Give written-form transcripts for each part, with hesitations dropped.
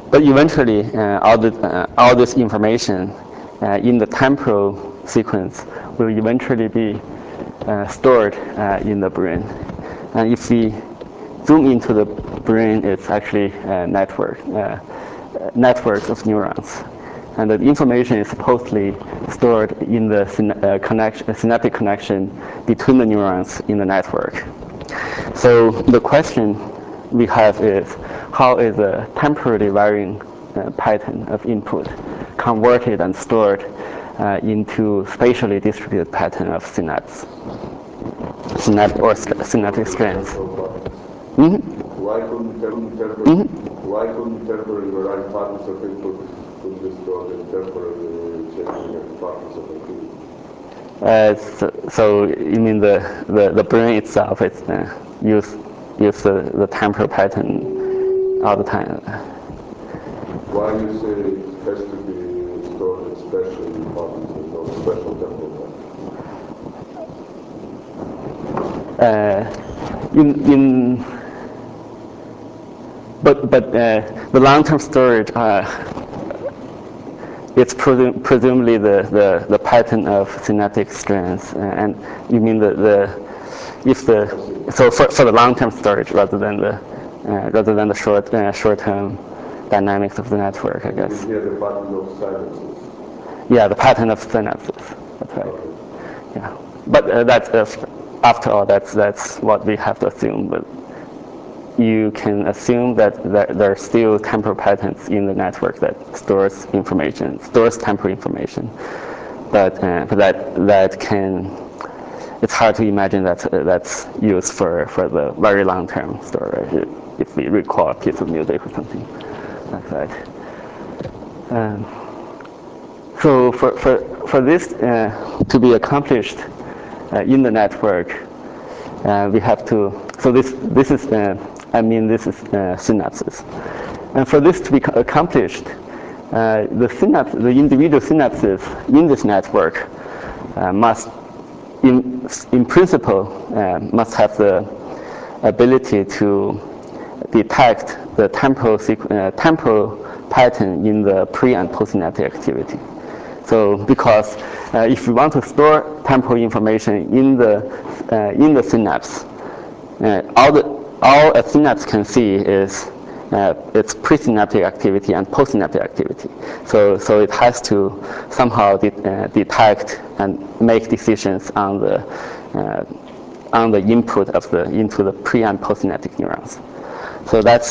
But eventually, all this information in the temporal sequence will eventually be stored in the brain. And if we zoom into the brain, it's actually a networks of neurons. And the information is supposedly stored in the synaptic connection between the neurons in the network. So the question we have is, how is a temporally varying pattern of input converted and stored into spatially distributed pattern of synaptic strands? Mm-hmm. Why couldn't temporary varying patterns of input be stored in temporarily changing patterns of activity? So you mean the brain itself is use the temporal pattern all the time? Why do you say it has to be stored in special patterns and not special temporal patterns? But the long-term storage it's presumably the pattern of synaptic strands, and you mean so for the long-term storage rather than the short-term dynamics of the network, I guess. Here the pattern of synapses. Yeah, the pattern of synapses. That's right. Okay. Yeah, but after all, that's what we have to assume. But you can assume that there are still temporal patterns in the network that stores temporal information. But that can, it's hard to imagine that's used for the very long-term storage. If we recall a piece of music or something like that. So for this to be accomplished in the network, we have to. So this is synapses, and for this to be accomplished, the individual synapses in this network must, in principle, must have the ability to detect the temporal pattern in the pre and postsynaptic activity. So because if we want to store temporal information in the synapse, all a synapse can see is its presynaptic activity and postsynaptic activity. So it has to somehow detect and make decisions on the input into the pre and postsynaptic neurons. So that's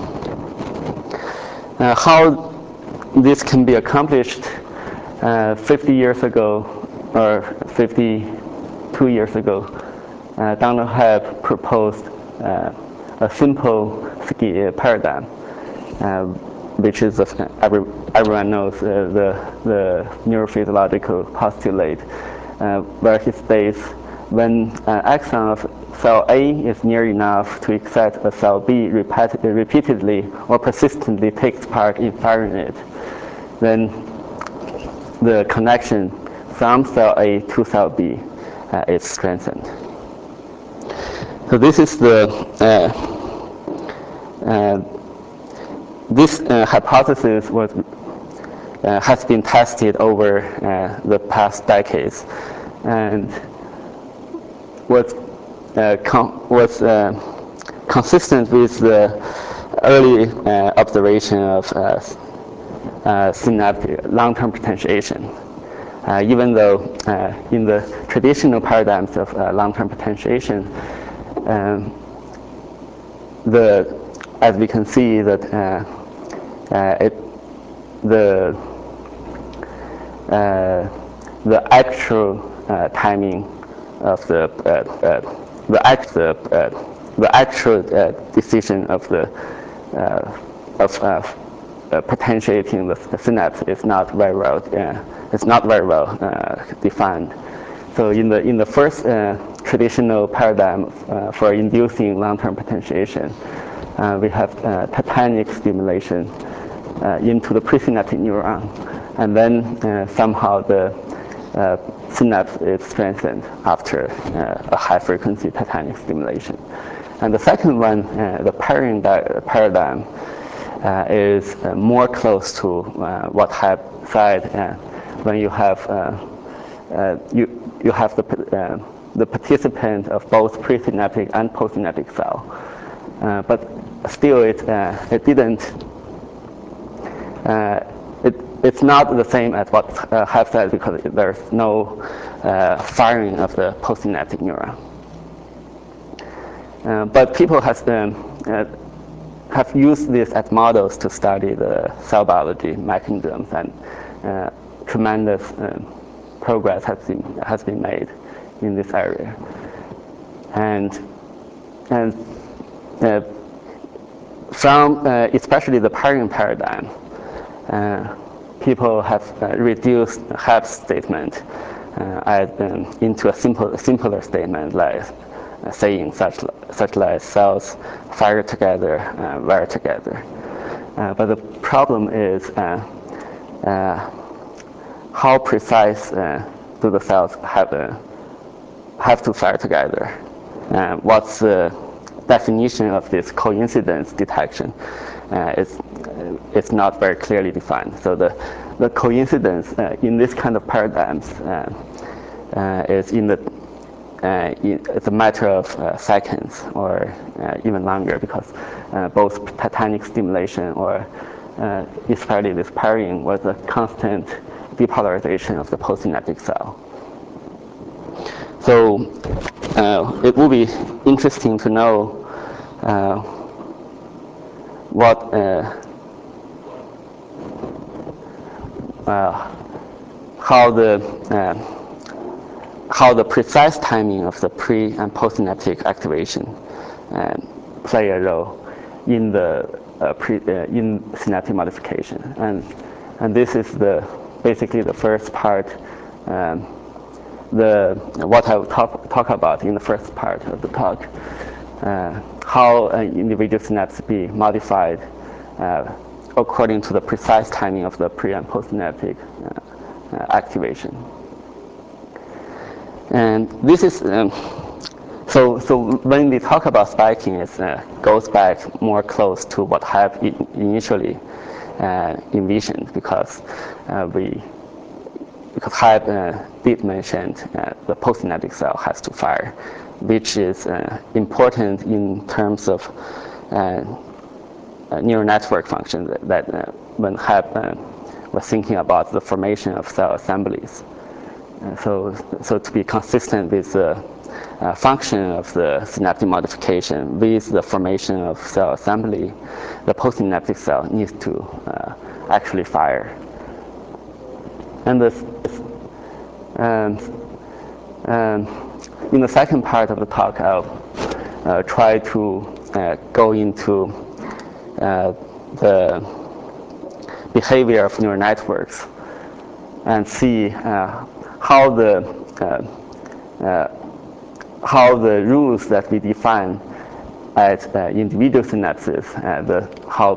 how this can be accomplished. 50 years ago, or 52 years ago, Donald Hebb proposed a simple paradigm, which is everyone knows the neurophysiological postulate, where he states when an axon of cell A is near enough to excite a cell B repeatedly or persistently takes part in firing it, then the connection from cell A to cell B is strengthened. So this is this hypothesis has been tested over the past decades, and was consistent with the early observation of synaptic long-term potentiation. Even though in the traditional paradigms of long-term potentiation, as we can see that the actual timing of the actual decision of potentiating the synapse is not very well defined. So in the first traditional paradigm for inducing long-term potentiation, we have tetanic stimulation into the presynaptic neuron, and then somehow the synapse is strengthened after a high-frequency tetanic stimulation. And the second one, the pairing paradigm, is more close to what Hebb said when you have you have the participant of both presynaptic and postsynaptic cell, but still it didn't. It's not the same as what Hebb said because there's no firing of the postsynaptic neuron. But people have used this as models to study the cell biology mechanisms, and tremendous progress has been made in this area. And from especially the pairing paradigm, people have reduced Hebb's statement into a simpler statement, like saying such like cells fire together, wire together. But the problem is how precise do the cells have to fire together? What's the definition of this coincidence detection? It's not very clearly defined. So the coincidence in this kind of paradigms is it's a matter of seconds or even longer, because both tetanic stimulation or especially this pairing was a constant depolarization of the postsynaptic cell. So it will be interesting to know how the precise timing of the pre- and postsynaptic activation play a role in the in synaptic modification, and this is basically the first part. What I will talk about in the first part of the talk, how individual synapses be modified according to the precise timing of the pre- and postsynaptic activation. And this is so when we talk about spiking, it goes back more close to what Hebb initially envisioned, because Hebb did mention the postsynaptic cell has to fire, which is important in terms of neural network function that when Hebb was thinking about the formation of cell assemblies. So to be consistent with the function of the synaptic modification with the formation of cell assembly, the postsynaptic cell needs to actually fire. And in the second part of the talk, I'll try to go into the behavior of neural networks and see how the rules that we define at individual synapses, how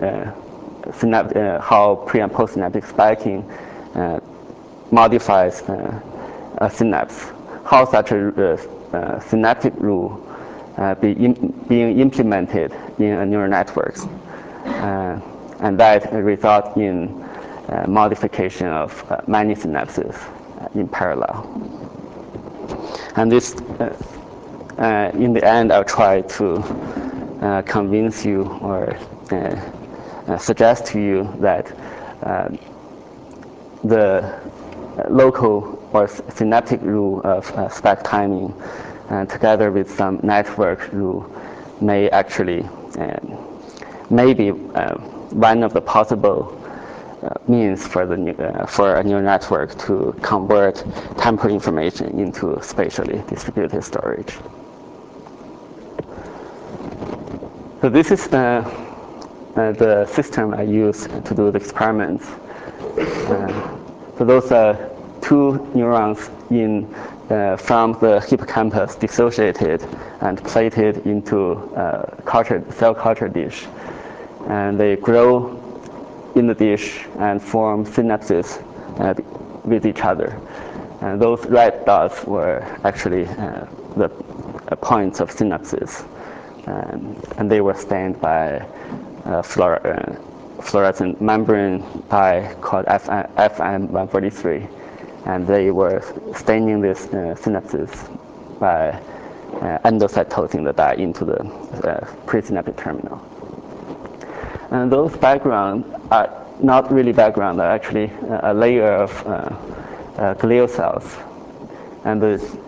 pre- and postsynaptic spiking modifies a synapse, how such a synaptic rule being implemented in a neural networks, and that result in modification of many synapses in parallel. And this, in the end, I'll try to convince you or suggest to you that the local or synaptic rule of spike timing, together with some network rule, may actually maybe one of the possible means for a neural network to convert temporal information into spatially distributed storage. So this is the system I use to do the experiments. So those are two neurons from the hippocampus dissociated and plated into cell culture dish, and they grow in the dish and form synapses with each other. And those red dots were actually the points of synapses, and they were stained by fluorescent membrane dye called FM143, and they were staining this synapses by endocytosing the dye into the presynaptic terminal. And those backgrounds are not really background, they're actually a layer of glial cells. And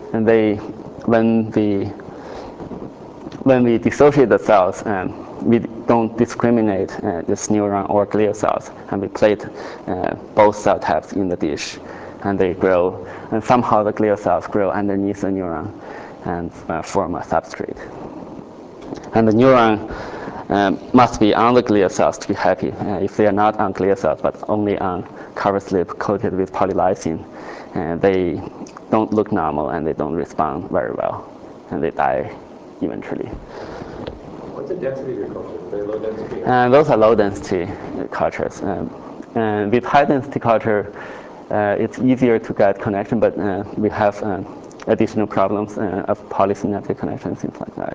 when we dissociate the cells, we don't discriminate this neuron or glial cells, and we plate both cell types in the dish, and they grow, and somehow the glial cells grow underneath the neuron and form a substrate. And the neuron must be on the glial cells to be happy. If they are not on glial cells, but only on cover slip coated with polylysine, they don't look normal and they don't respond very well, and they die eventually. What's the density of your cultures? Very low density? Those are low density cultures. And with high density culture, it's easier to get connection, but we have additional problems of polysynaptic connections, things like that.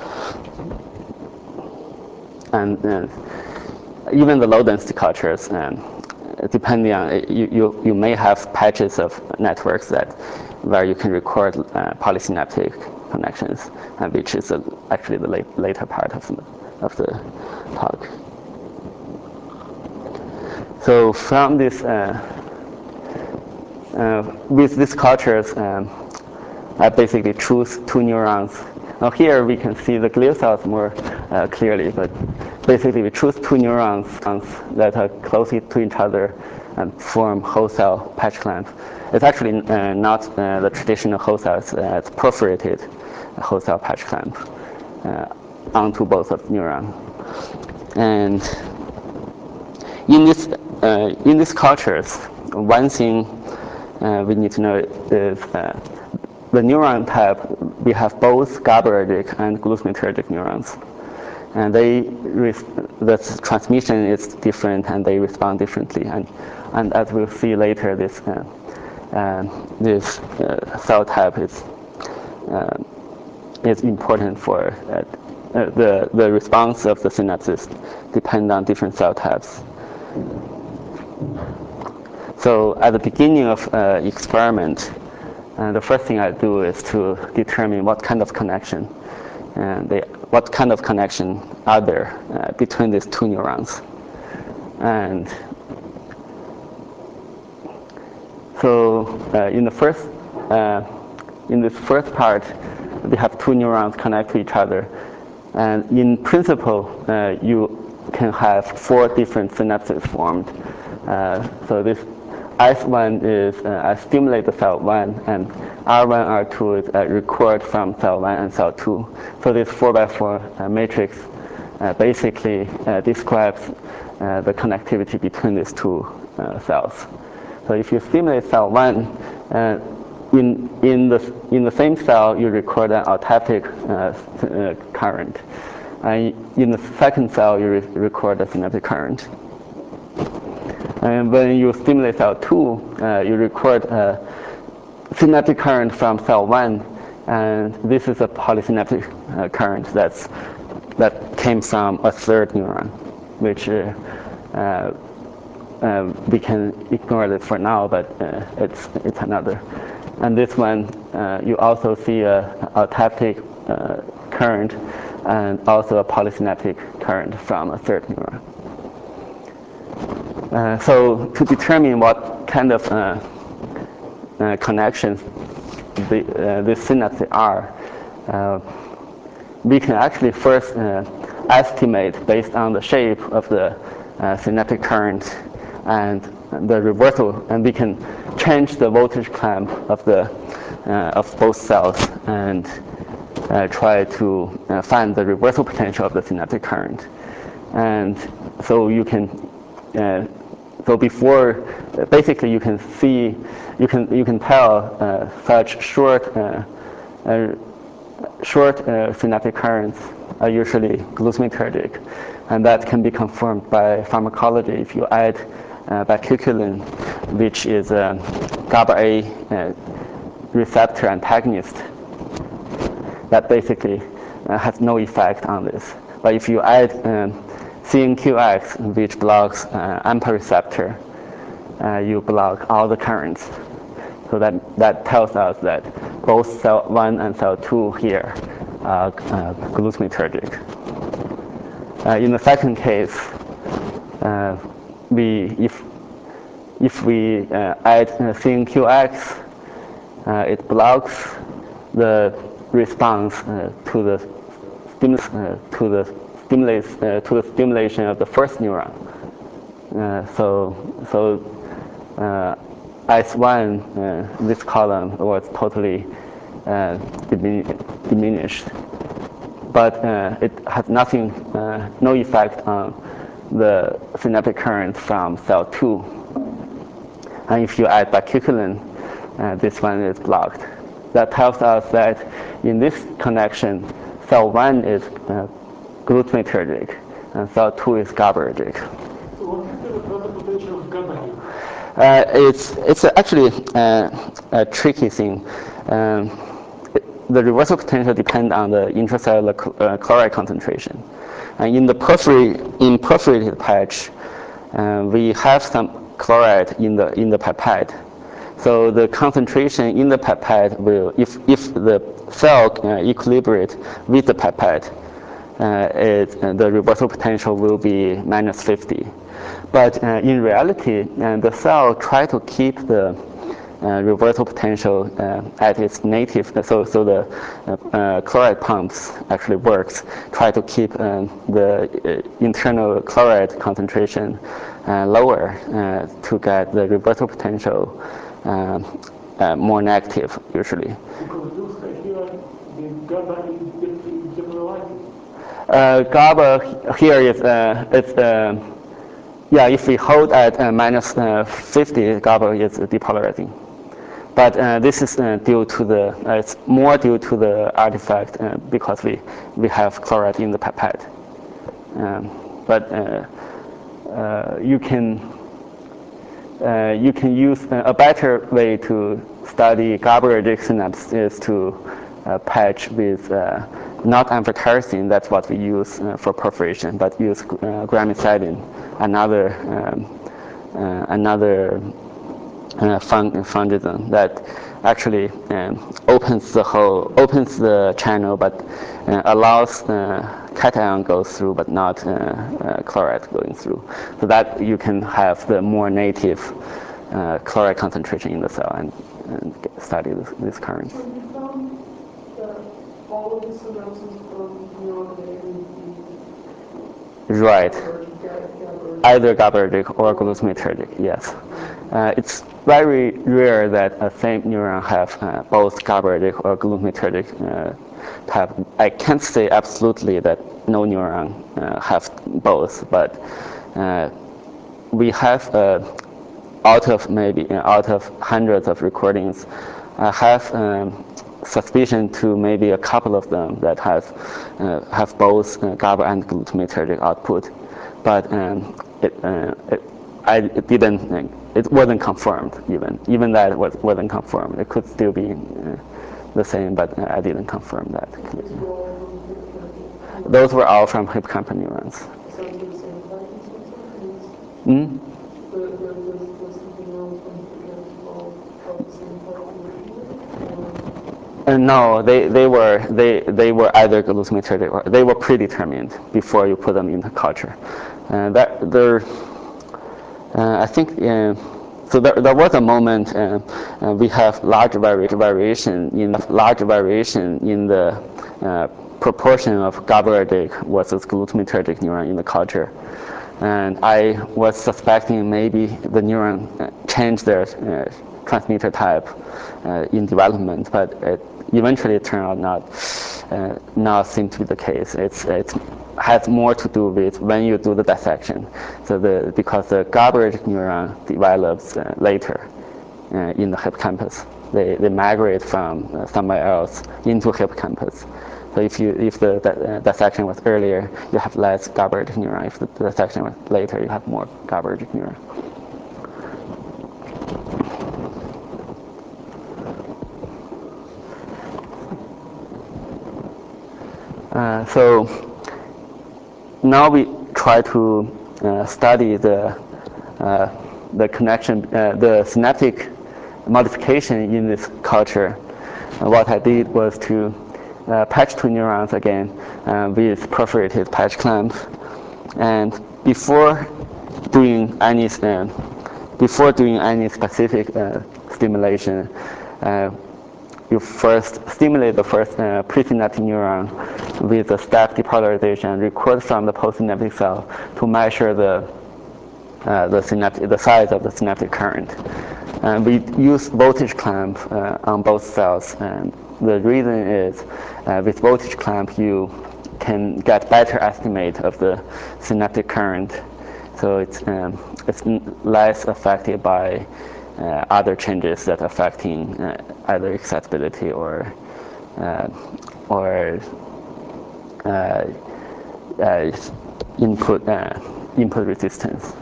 And even the low density cultures, depending on, you may have patches of networks where you can record polysynaptic connections, which is actually the later part of the talk. So from this, with these cultures, I basically choose two neurons. Now here we can see the glial cells more clearly, but basically we choose two neurons that are closely to each other and form whole cell patch clamp. It's actually not the traditional whole cell, it's perforated whole cell patch clamp onto both of neurons. And in these cultures, one thing we need to know is the neuron type, we have both GABAergic and glutamatergic neurons. And the transmission is different and they respond differently. And as we'll see later, this cell type is important for the response of the synapses depend on different cell types. So at the beginning of experiment, the first thing I do is to determine what kind of connection what kind of connection are there between these two neurons. And so in this first part, we have two neurons connect to each other. And in principle, you can have 4 different synapses formed. So this S1 is I stimulate the cell 1, and R1, R2 is record from cell 1 and cell 2. So this 4x4 matrix basically describes the connectivity between these two cells. So if you stimulate cell 1, in the same cell you record an autaptic current. And in the second cell you record a synaptic current. And when you stimulate cell 2, you record a synaptic current from cell 1, and this is a polysynaptic current that came from a third neuron, which we can ignore this for now, but it's another. And this one, you also see a autaptic current and also a polysynaptic current from a third neuron. So to determine what kind of connections these synapses are, we can actually first estimate based on the shape of the synaptic current and the reversal, and we can change the voltage clamp of both cells and try to find the reversal potential of the synaptic current. And so you can so before, basically you can see, you can tell such short synaptic currents are usually glutamatergic, and that can be confirmed by pharmacology. If you add baciculin, which is a GABA-A receptor antagonist, that basically has no effect on this. But if you add CNQX, which blocks AMPA receptor, you block all the currents. So that tells us that both cell 1 and cell 2 here are glutamatergic. In the second case, if we add CNQX, it blocks the response to the stimulation of the first neuron. So S1, this column was totally diminished, but it has no effect on the synaptic current from cell 2. And if you add bacuculin, this one is blocked. That tells us that in this connection, cell 1 is glutamatergic, and cell 2 is GABAergic. So what is the reverse potential of GABA here? It's actually a tricky thing. The reversal potential depends on the intracellular chloride concentration. And in the perforated patch, we have some chloride in the pipette. So the concentration in the pipette will, if the cell equilibrate with the pipette, the reversal potential will be -50. But in reality, the cell try to keep the reversal potential at its native, so the chloride pumps actually works, try to keep the internal chloride concentration lower to get the reversal potential more negative usually. Because it looks like here the GABA is depolarizing. GABA here is if we hold at -50, GABA is depolarizing. But this is due to it's more due to the artifact because we have chloride in the pipette. But you can use a better way to study GABAergic synapse is to patch with not amphotericin. That's what we use for perforation, but use gramicidin, another fungicide that actually opens the channel, but allows cation goes through, but not chloride going through. So that you can have the more native chloride concentration in the cell and study this current. So you found that all of the synapses from neuron A Right. GABAergic. Either GABAergic or glutamatergic, yes. It's very rare that a same neuron have both GABAergic or glutamatergic type. I can't say absolutely that no neuron have both, but we have out of hundreds of recordings, I have suspicion to maybe a couple of them that have both GABA and glutamatergic output, but it wasn't confirmed even that wasn't confirmed. It could still be the same, but I didn't confirm that. Those were all from hippocampal neurons. No, they were either glutamatergic or they were predetermined before you put them in the culture. I think so. There was a moment we have large variation in the proportion of GABAergic versus glutamatergic neuron in the culture, and I was suspecting maybe the neuron changed their transmitter type in development, but eventually it turned out not seem to be the case. It has more to do with when you do the dissection. So because the GABAergic neuron develops later in the hippocampus, they migrate from somewhere else into hippocampus. So if the dissection was earlier, you have less GABAergic neuron. If the dissection was later, you have more GABAergic neuron. So now we try to study the connection, the synaptic modification in this culture. What I did was to patch two neurons again with perforated patch clamps, and before doing any specific stimulation, you first stimulate the first presynaptic neuron with a step depolarization and record from the postsynaptic cell to measure the size of the synaptic current. And we use voltage clamp on both cells, and the reason is with voltage clamp you can get better estimate of the synaptic current, so it's less affected by other changes that affecting either excitability or input resistance.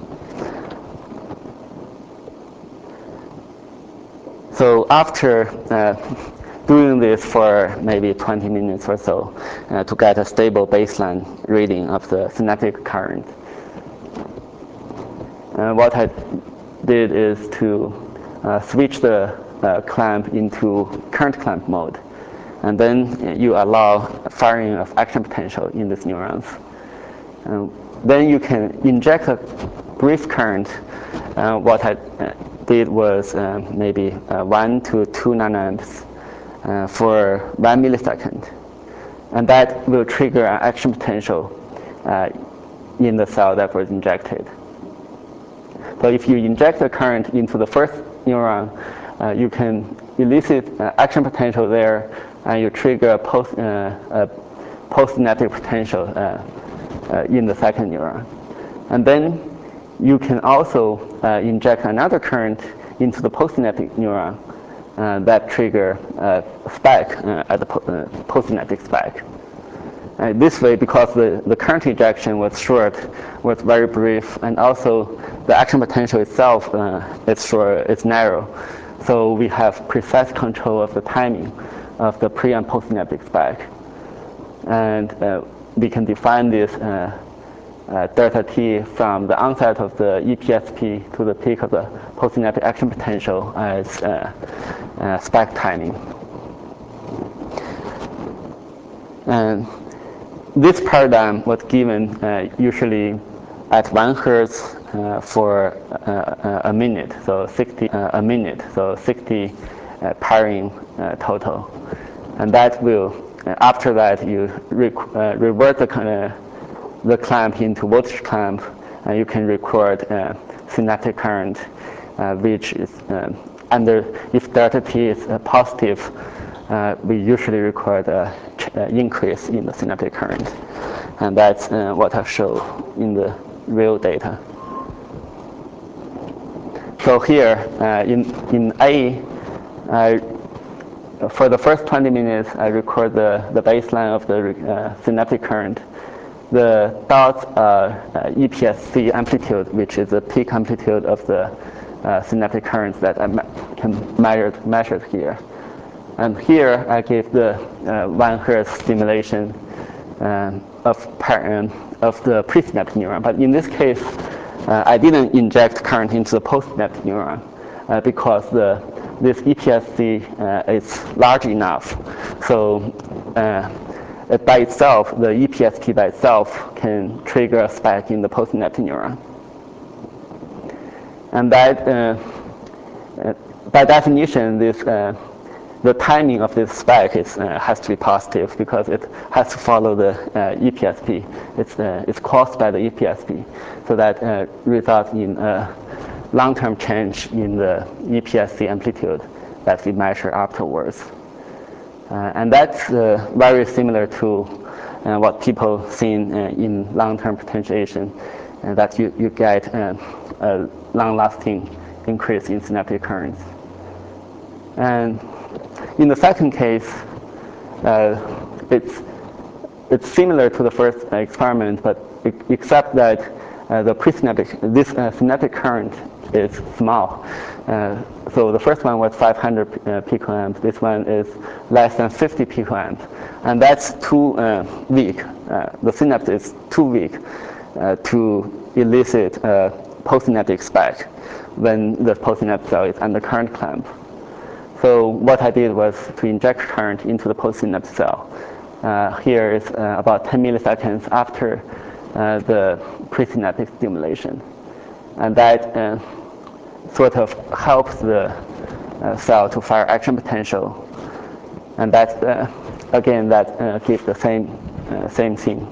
So after doing this for maybe 20 minutes or so to get a stable baseline reading of the synaptic current, what I did is to switch the clamp into current clamp mode, and then you allow firing of action potential in these neurons. Then you can inject a brief current. What I did was maybe 1 to 2 nanoamps for 1 millisecond, and that will trigger an action potential in the cell that was injected. So if you inject the current into the first neuron, you can elicit action potential there, and you trigger a postsynaptic potential in the second neuron. And then you can also inject another current into the postsynaptic neuron that trigger a spike at the postsynaptic spike. This way, because the current injection was short, was very brief, and also the action potential itself is short, it's narrow. So we have precise control of the timing of the pre and postsynaptic spike. And we can define this delta t from the onset of the EPSP to the peak of the postsynaptic action potential as spike timing. And this paradigm was given usually at 1 Hertz for a minute, so 60 pairing total, and that will after that you revert the clamp into voltage clamp, and you can record synaptic current, which is if delta t is positive, we usually record an increase in the synaptic current, and that's what I show in the real data. So here in A, for the first 20 minutes, I record the baseline of the synaptic current. The dots are EPSC amplitude, which is the peak amplitude of the synaptic currents that I can measured here. And here I give the 1 Hertz stimulation of the presynaptic neuron. But in this case, I didn't inject current into the postsynaptic neuron because this EPSC is large enough. So by itself, the EPSP by itself can trigger a spike in the postsynaptic neuron. And that, by definition, the timing of this spike has to be positive because it has to follow the EPSP. It's caused by the EPSP, so that results in a long-term change in the EPSC amplitude that we measure afterwards. And that's very similar to what people seen in long-term potentiation, that you get a long-lasting increase in synaptic currents. And in the second case, it's similar to the first experiment, but except that this synaptic current is small. So the first one was 500 picoamps. This one is less than 50 picoamps, and that's too weak. The synapse is too weak. to elicit a postsynaptic spike when the postsynaptic cell is under current clamp. So what I did was to inject current into the postsynaptic cell. Here is about 10 milliseconds after the presynaptic stimulation. And that sort of helps the cell to fire action potential. And that, again, that gives the same thing,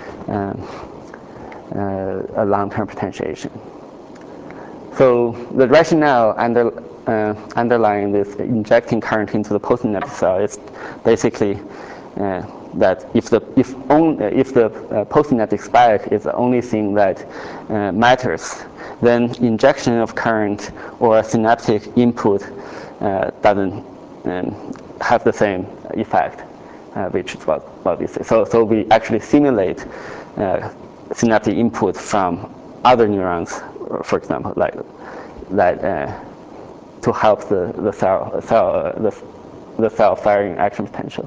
a long-term potentiation. So the rationale underlying this injecting current into the postsynaptic cell is basically that if the postsynaptic spike is the only thing that matters, then injection of current or synaptic input doesn't have the same effect, which is what we say. So we actually simulate synaptic input from other neurons, for example, like to help the cell firing action potential.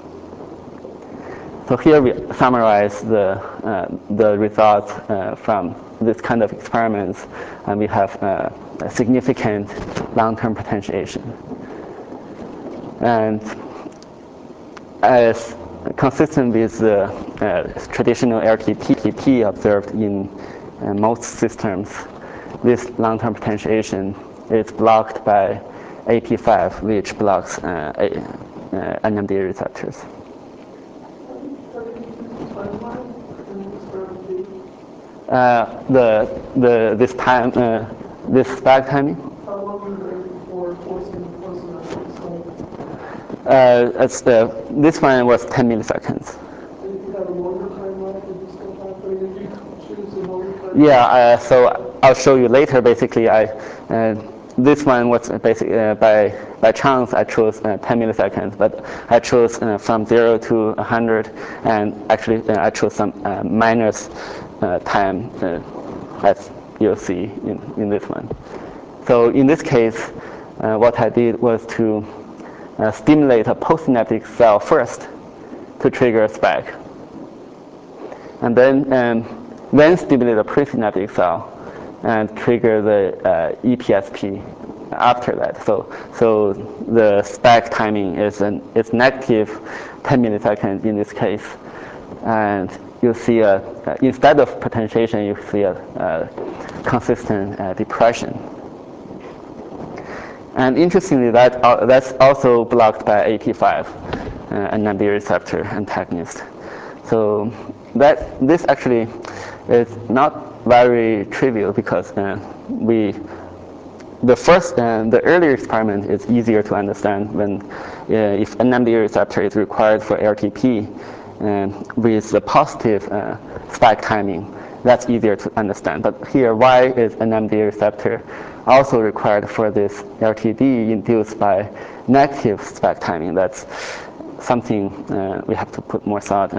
So here we summarize the results from this kind of experiments, and we have a significant long-term potentiation. And as consistent with the traditional LTP observed in most systems, this long-term potentiation is blocked by AP5, which blocks NMDA receptors. This spike timing. How long is it before forcing the This one was 10 milliseconds. If you have a longer timeline, would you still have to, if you choose a longer timeline? Yeah, so I'll show you later. Basically, this one was basically by chance I chose 10 milliseconds, but I chose from 0 to 100, and actually I chose some minus time, as you'll see in this one. So in this case, what I did was to stimulate a postsynaptic cell first to trigger a spike, and then stimulate a presynaptic cell and trigger the EPSP after that. So the spike timing is negative 10 milliseconds in this case, and you see instead of potentiation, you see a consistent depression. And interestingly, that's also blocked by AP5, NMDA receptor antagonist. So this actually is not very trivial, because the earlier experiment is easier to understand when if NMDA receptor is required for LTP with the positive spike timing, that's easier to understand. But here, why is NMDA receptor also required for this LTD induced by negative spike timing? That's something we have to put more thought.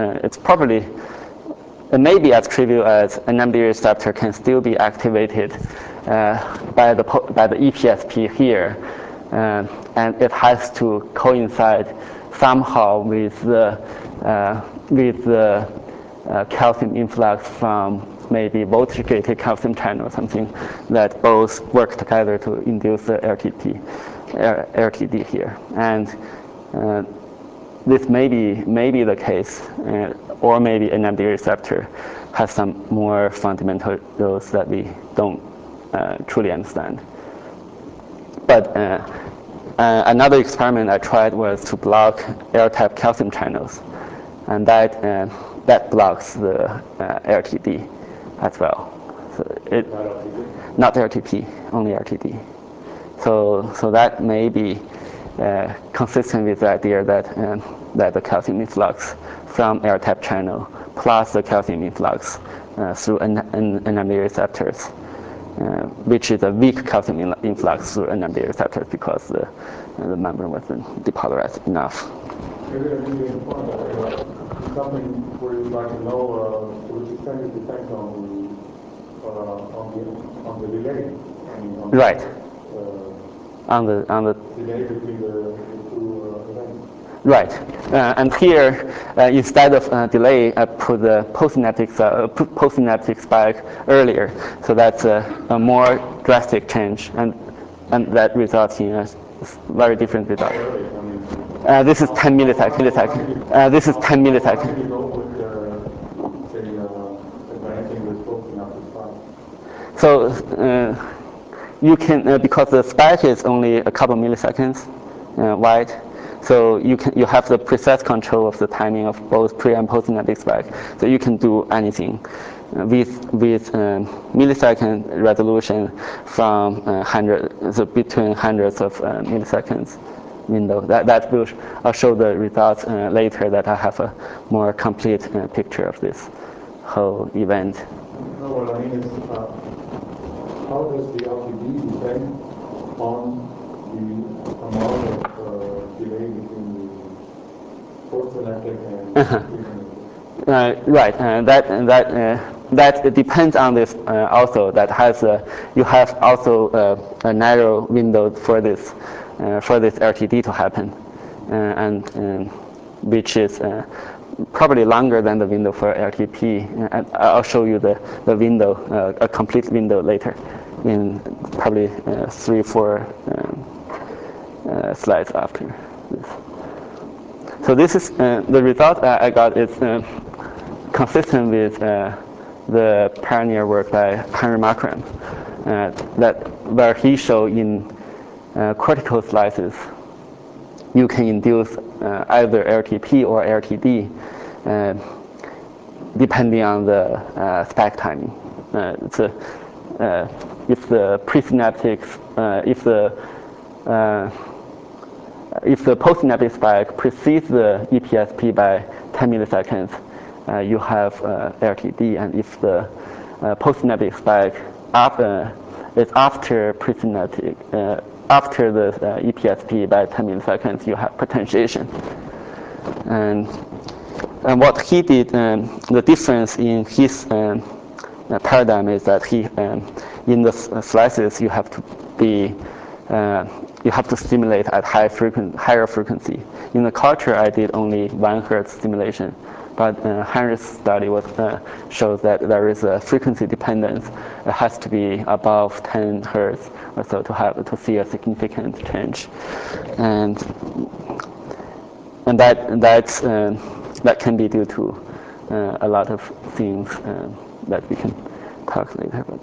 It may be as trivial as NMDA receptor can still be activated by the EPSP here, and it has to coincide somehow with the calcium influx from maybe voltage-gated calcium channel or something that both work together to induce the LTD here. And this may be the case, or maybe NMDA receptor has some more fundamental roles that we don't truly understand. But another experiment I tried was to block L-type calcium channels, and that blocks the LTD as well. So not LTP, only LTD. So that may be consistent with the idea that the calcium influx from L-type channel plus the calcium influx through NMDA receptors, which is a weak calcium influx through NMDA receptors because the membrane wasn't depolarized enough. Maybe I think the point that something where you'd like to know to which extent it depends on the delay. I mean, on right. The, On the delay between the two events. Right, and here instead of delay, I put the postsynaptic spike earlier, so that's a more drastic change, and that results in a very different result. This is 10 milliseconds. This is 10 milliseconds. So you can because the spike is only a couple milliseconds wide. So you have the precise control of the timing of both pre and postsynaptic spike. So you can do anything with millisecond resolution from between hundreds of milliseconds window. That will I'll show the results later. That I have a more complete picture of this whole event. No, what I mean is, how does the LTD depend on the amount of delay between the postsynaptic and presynaptic? Right, that depends on this also. That has you have also a narrow window for this LTD to happen, and which is probably longer than the window for LTP. And I'll show you the window, a complete window later, in probably 3-4 slides after this. So this is the result I got is consistent with the pioneer work by Henry Markram, where he showed in cortical slices you can induce either LTP or LTD depending on the spike timing. If the presynaptic, if the postsynaptic spike precedes the EPSP by 10 milliseconds, you have LTD, and if the postsynaptic spike is after presynaptic, after the EPSP by 10 milliseconds, you have potentiation. And what he did, the difference in his paradigm is that he, in the slices, you have to be you have to stimulate at higher frequency. In the culture, I did only 1 Hz stimulation, but Henry's study shows that there is a frequency dependence. It has to be above 10 Hz or so to see a significant change, and that can be due to a lot of things that we can talk later about.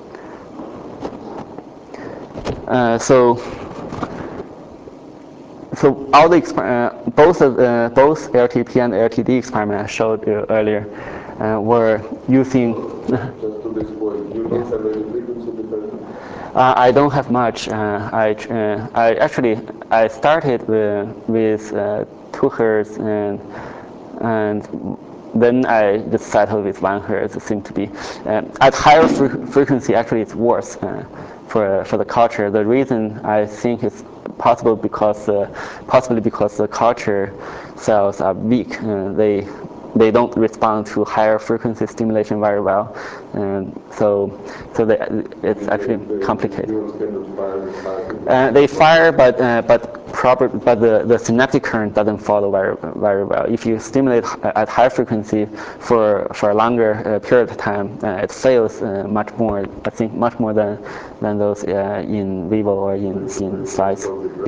So all the both LTP and LTD experiments I showed you earlier were using. Just to this point, you don't have any frequency dependence? I don't have much. I started with 2 Hz and then I just settled with 1 Hz. It seemed to be at higher frequency. Actually, it's worse for the culture. The reason I think is possibly because the culture cells are weak. They don't respond to higher frequency stimulation very well, and so it's actually complicated. They fire, but the synaptic current doesn't follow very well. If you stimulate at high frequency for a longer period of time, it fails much more. I think much more than those in vivo or in slides.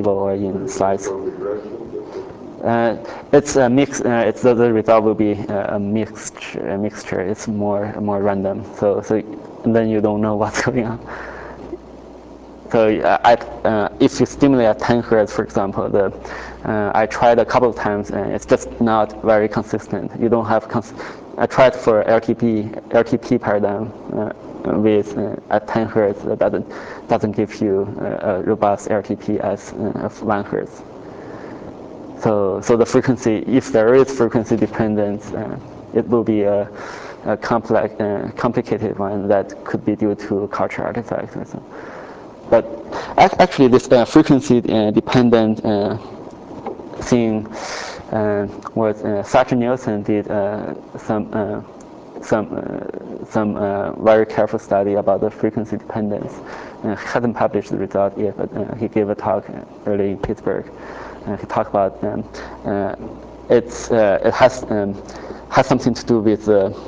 It's a mix. The result will be a mixture. It's more random. So then you don't know what's going on. So if you stimulate at 10 Hz, for example, I tried a couple of times and it's just not very consistent. You don't have. I tried for LTP paradigm with at 10 Hz. That doesn't give you a robust LTP as of 1 Hz. So the frequency, if there is frequency dependence, it will be a complicated one that could be due to culture artifacts or so. But actually, this frequency dependent thing was Sachin Nielsen did some very careful study about the frequency dependence. Hasn't published the result yet, but he gave a talk early in Pittsburgh. he talked about it has something to do with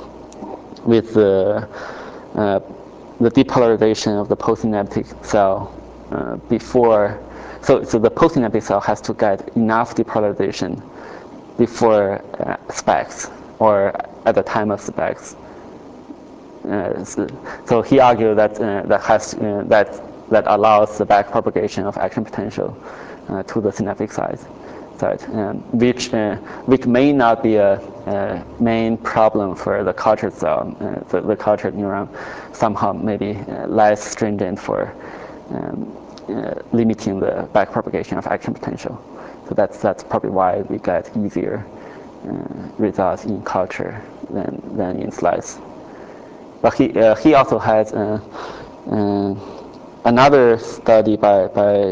the depolarization of the postsynaptic cell before. So the postsynaptic cell has to get enough depolarization before SPECS or at the time of SPECS. So he argued that that allows the backpropagation of action potential to the synaptic side, which may not be a main problem for the cultured cell. The cultured neuron somehow may be less stringent for limiting the backpropagation of action potential. So that's probably why we get easier results in culture than in slice. But he also has another study by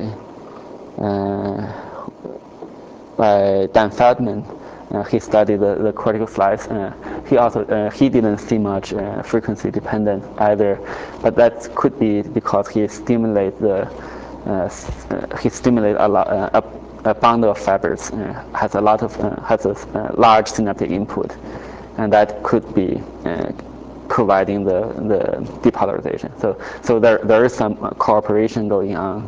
Dan Feldman. He studied the cortical slice. He didn't see much frequency dependent either, but that could be because he stimulate a bundle of fibers, has a large synaptic input, and that could be providing the depolarization. So there is some cooperation going on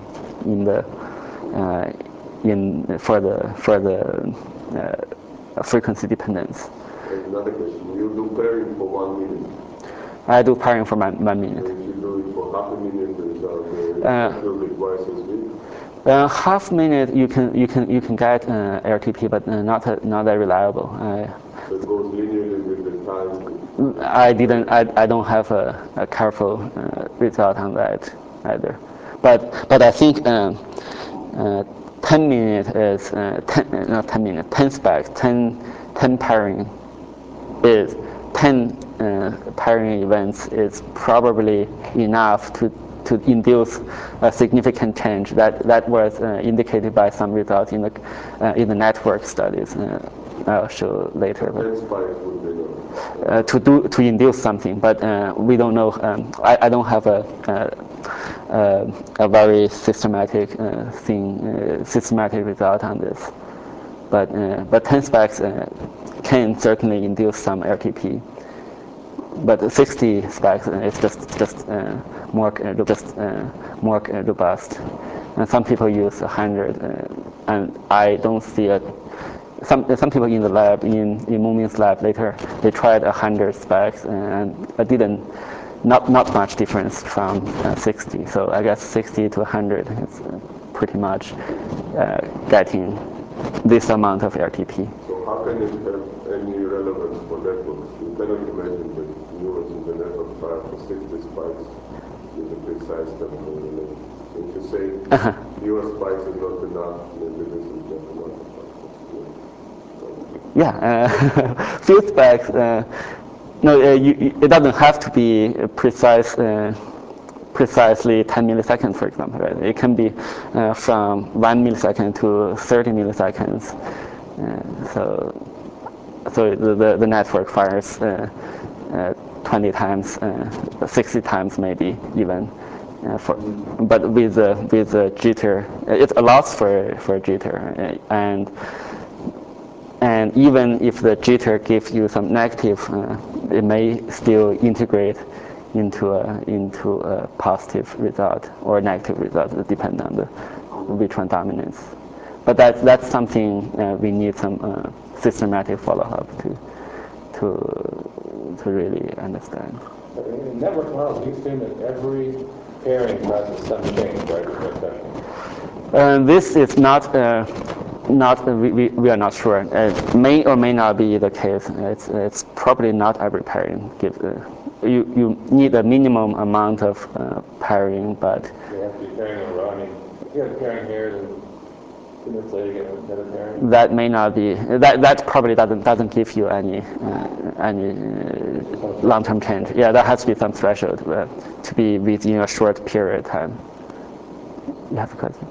for the frequency dependence. Another question: you do pairing for 1 minute. I do pairing for 1 minute. If you do it for half a minute, will be twice as big. Half minute you can get RTP, but not that reliable. So it goes linearly with the time. I don't have a careful result on that either, but I think 10 minutes is 10 SPECS, 10 pairing is 10 pairing events is probably enough to induce a significant change that was indicated by some results in the network studies. I'll show later. To induce something, but we don't know. I don't have a very systematic systematic result on this. But 10 SPECS can certainly induce some RTP. But 60 SPECS is just more robust. And some people use 100, and I don't see it. Some people in the lab, in Mumin's lab later, they tried 100 SPECS and not much difference from 60. So I guess 60 to 100 is pretty much getting this amount of RTP. So how can it have any relevance for networks? You cannot imagine that neurons in the network fire for 60 spikes with a precise temporal relation. So if you say fewer spikes is not enough, maybe this is just enough. Yeah, few SPECS. No, it doesn't have to be precisely 10 milliseconds, for example. Right? It can be from 1 millisecond to 30 milliseconds. So the network fires 20 times, 60 times maybe even. But with the jitter, it allows for jitter, and even if the jitter gives you some negative, it may still integrate into a positive result or negative result, depending on which one dominates. But that's something we need some systematic follow-up to really understand. In network models, you assume that every pairing causes some change, right? This is not. We are not sure. It may or may not be the case. It's probably not every pairing. You need a minimum amount of pairing, but You have to be pairing in a row. I mean, if you have a pairing here, then 2 minutes later you get another pairing. that may not be. That probably doesn't give you any long-term change. Yeah, there has to be some threshold to be within a short period of time. You have a question?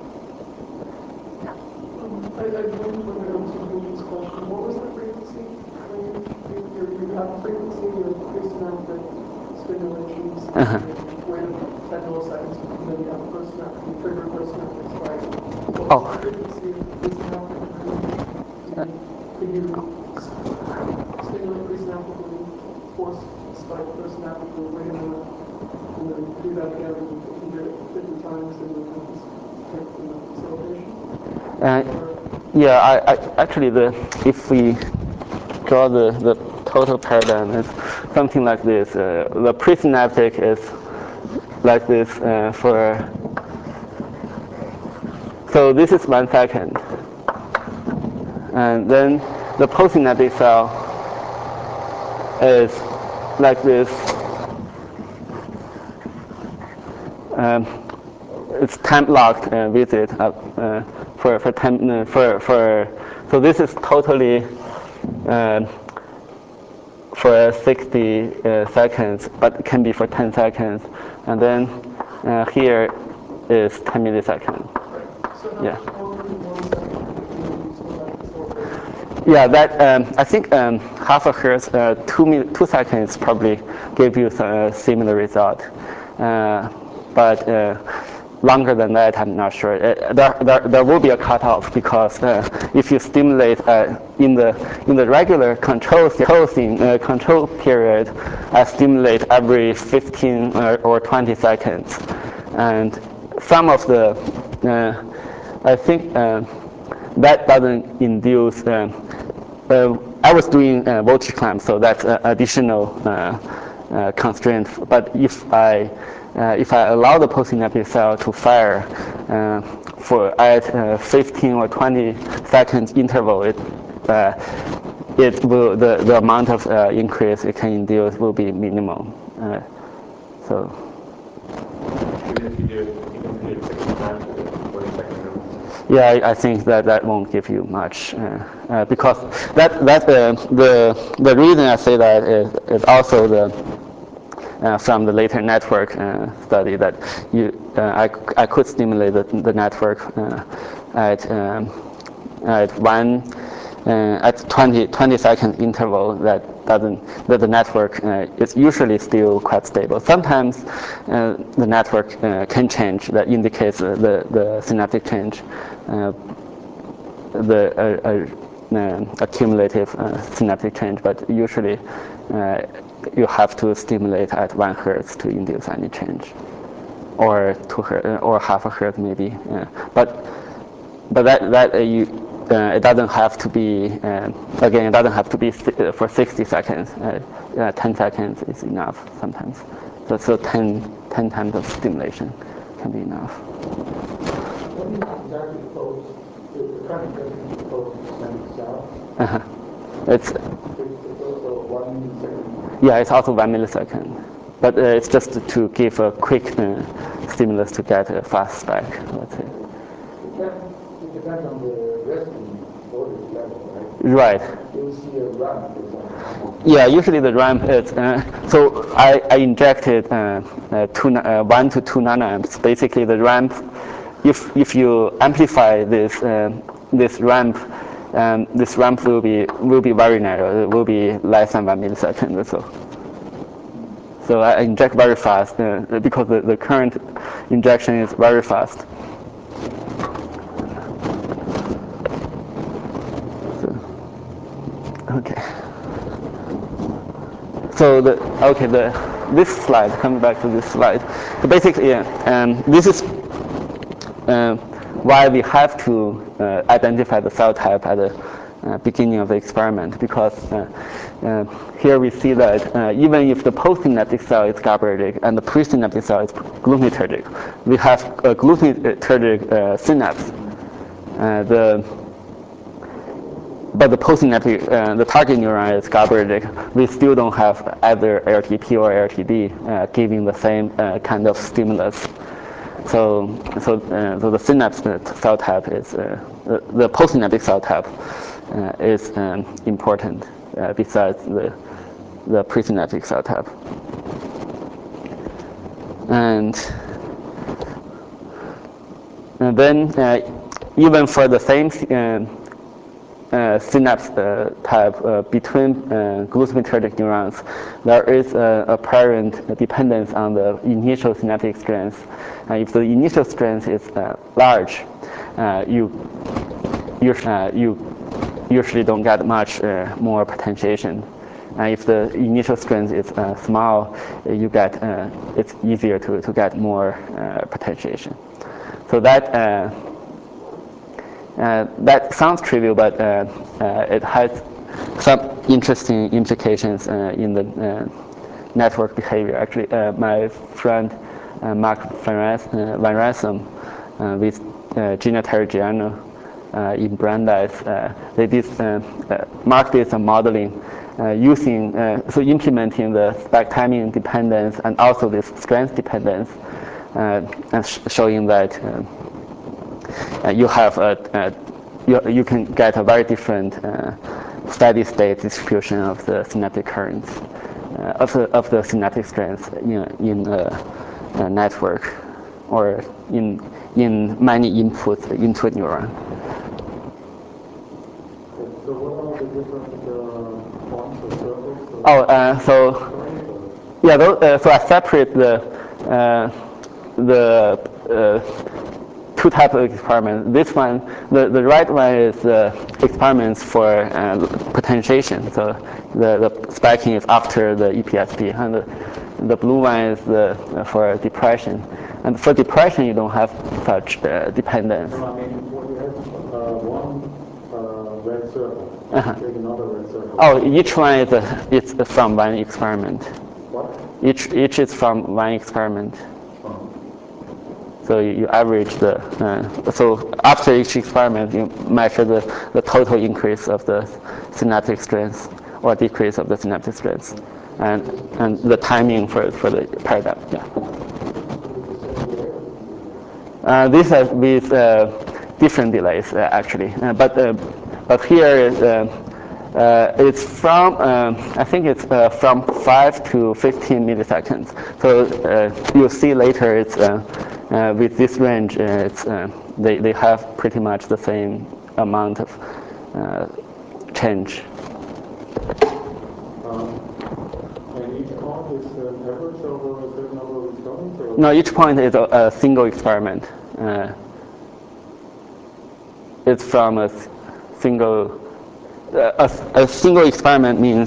I didn't really answer Benjamin's question. What was the frequency range? You have frequency of presynaptic stimulations with 10 milliseconds, and then you have a postsynaptic, trigger postsynaptic spike. Oh. What frequency does it happen? Could you stimulate presynaptically, force spike postsynaptically, wait a minute, and then do that again 50 times in the facilitation? Yeah, I actually if we draw the total paradigm, it's something like this. The presynaptic is like this so this is 1 second, and then the postsynaptic cell is like this. It's time locked visit for 10 so this is totally for 60 seconds, but it can be for 10 seconds, and then here is 10 milliseconds. Yeah. Yeah, that I think half a hertz, 2 seconds probably give you a similar result, but longer than that, I'm not sure. There will be a cutoff because if you stimulate in the regular control period, I stimulate every 15 or 20 seconds, and some of the I think that doesn't induce. I was doing voltage clamp, so that's additional constraint. But if I allow the postsynaptic cell to fire for at 15 or 20 seconds interval, it will the amount of increase it can induce will be minimal. So. Even if you do it 60 times with a 20-second interval. Yeah, I think that won't give you much because the reason I say that is also from the later network study that I could stimulate the network at 20 second interval that the network is usually still quite stable. Sometimes the network can change. That indicates the synaptic change, the accumulative synaptic change. But usually you have to stimulate at 1 hertz to induce any change, or 2 hertz, or half a hertz maybe. But that it doesn't have to be, again, it doesn't have to be for 60 seconds. 10 seconds is enough sometimes. So 10 times of stimulation can be enough. What is exactly the current postsynaptic cell? It's also 1 millisecond. Yeah, it's also 1 millisecond. But it's just to give a quick stimulus to get a fast spike, let's say. It depends on the resting voltage level, right? Right. You'll see a ramp, for example. Yeah, usually the ramp is, so I injected 1 to 2 nanoamps. Basically the ramp, if you amplify this ramp, this ramp will be very narrow. It will be less than 1 millisecond or so. So I inject very fast because the current injection is very fast. Okay. So this slide, coming back to this slide. So basically, this is why we have to identify the cell type at the beginning of the experiment, because here we see that even if the postsynaptic cell is GABAergic and the presynaptic cell is glutamatergic, we have a glutamatergic synapse. But the postsynaptic, the target neuron is GABAergic. We still don't have either LTP or LTD giving the same kind of stimulus. So the synapse cell type is the postsynaptic cell type is important besides the presynaptic cell type. And then even for the same synapse type between glutamatergic neurons, there is apparent dependence on the initial synaptic strength. If the initial strength is large, you usually don't get much more potentiation. If the initial strength is small, you get it's easier to get more potentiation. So that that sounds trivial, but it has some interesting implications in the network behavior. Actually, my friend Mark Van Rassum with Gina Terrigiano in Brandeis, they did Mark did some modeling using so implementing the spec timing dependence and also this strength dependence, and showing that you have you can get a very different steady state distribution of the synaptic currents of the synaptic strength in a network or in many inputs into a neuron. So what are the different points or circles? So yeah, so I separate the two types of experiments. This one, the right one is experiments for potentiation. So the spiking is after the EPSP, and the blue one is for depression. And for depression, you don't have such dependence. No, I mean, when you have one red circle, take another red circle. Oh, each one is it's from one experiment. What? Each is from one experiment. So you average the, so after each experiment, you measure the total increase of the synaptic strength or decrease of the synaptic strength, and the timing for the paradigm. Yeah. These are with different delays actually, but here is it's from I think it's from 5 to 15 milliseconds. So you'll see later it's with this range, it's they have pretty much the same amount of change. And each point is an average over a certain number of experiments? Or? No, each point is a single experiment. It's from a single. A single experiment means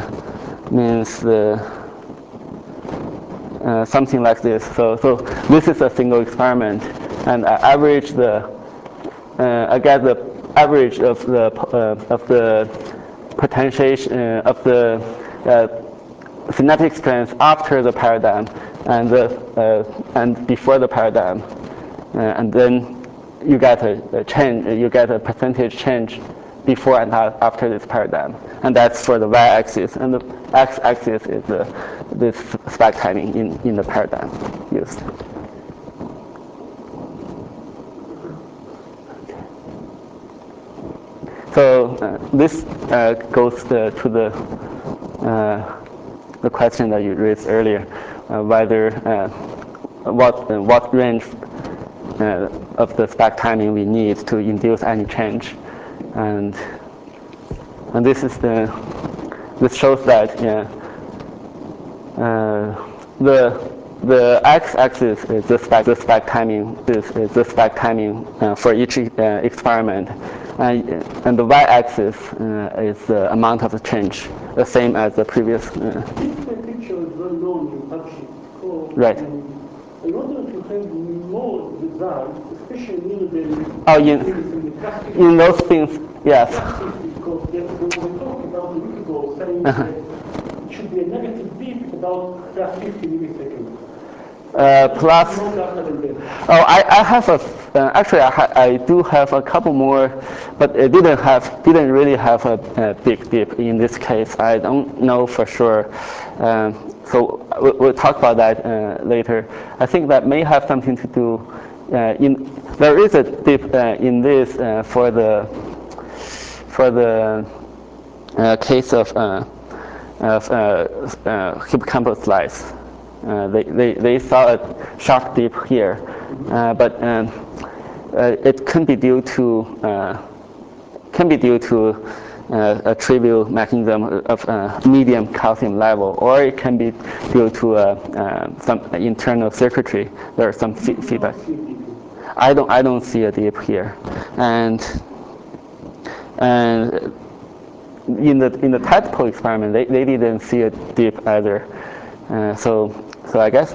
something like this. So this is a single experiment, and I average I get the average of the potentiation of the synaptic strength after the paradigm and before the paradigm, and then you get a change. You get a percentage change before and after this paradigm, and that's for the y-axis, and the x-axis is this spec timing in the paradigm used. So this goes to the question that you raised earlier, whether what range of the spec timing we need to induce any change. And this is this shows that the x-axis is the spec timing. This is the spec timing for each experiment, and the y-axis is the amount of the change, the same as the previous. This picture is well known in touching. Right. In order to have more results, especially near the in those things, yes. Because when we talked about a week ago, saying that it should be a negative dip about plus 50 milliseconds. Plus, I have actually I do have a couple more, but it didn't really have a big dip in this case. I don't know for sure. So we'll talk about that later. I think that may have something to do. There is a dip in this for the case of hippocampal slice. They saw a sharp dip here, but it can be due to can be due to a trivial mechanism of medium calcium level, or it can be due to some internal circuitry. There's some feedback. I don't see a dip here, and in the tadpole experiment, they didn't see a dip either. So I guess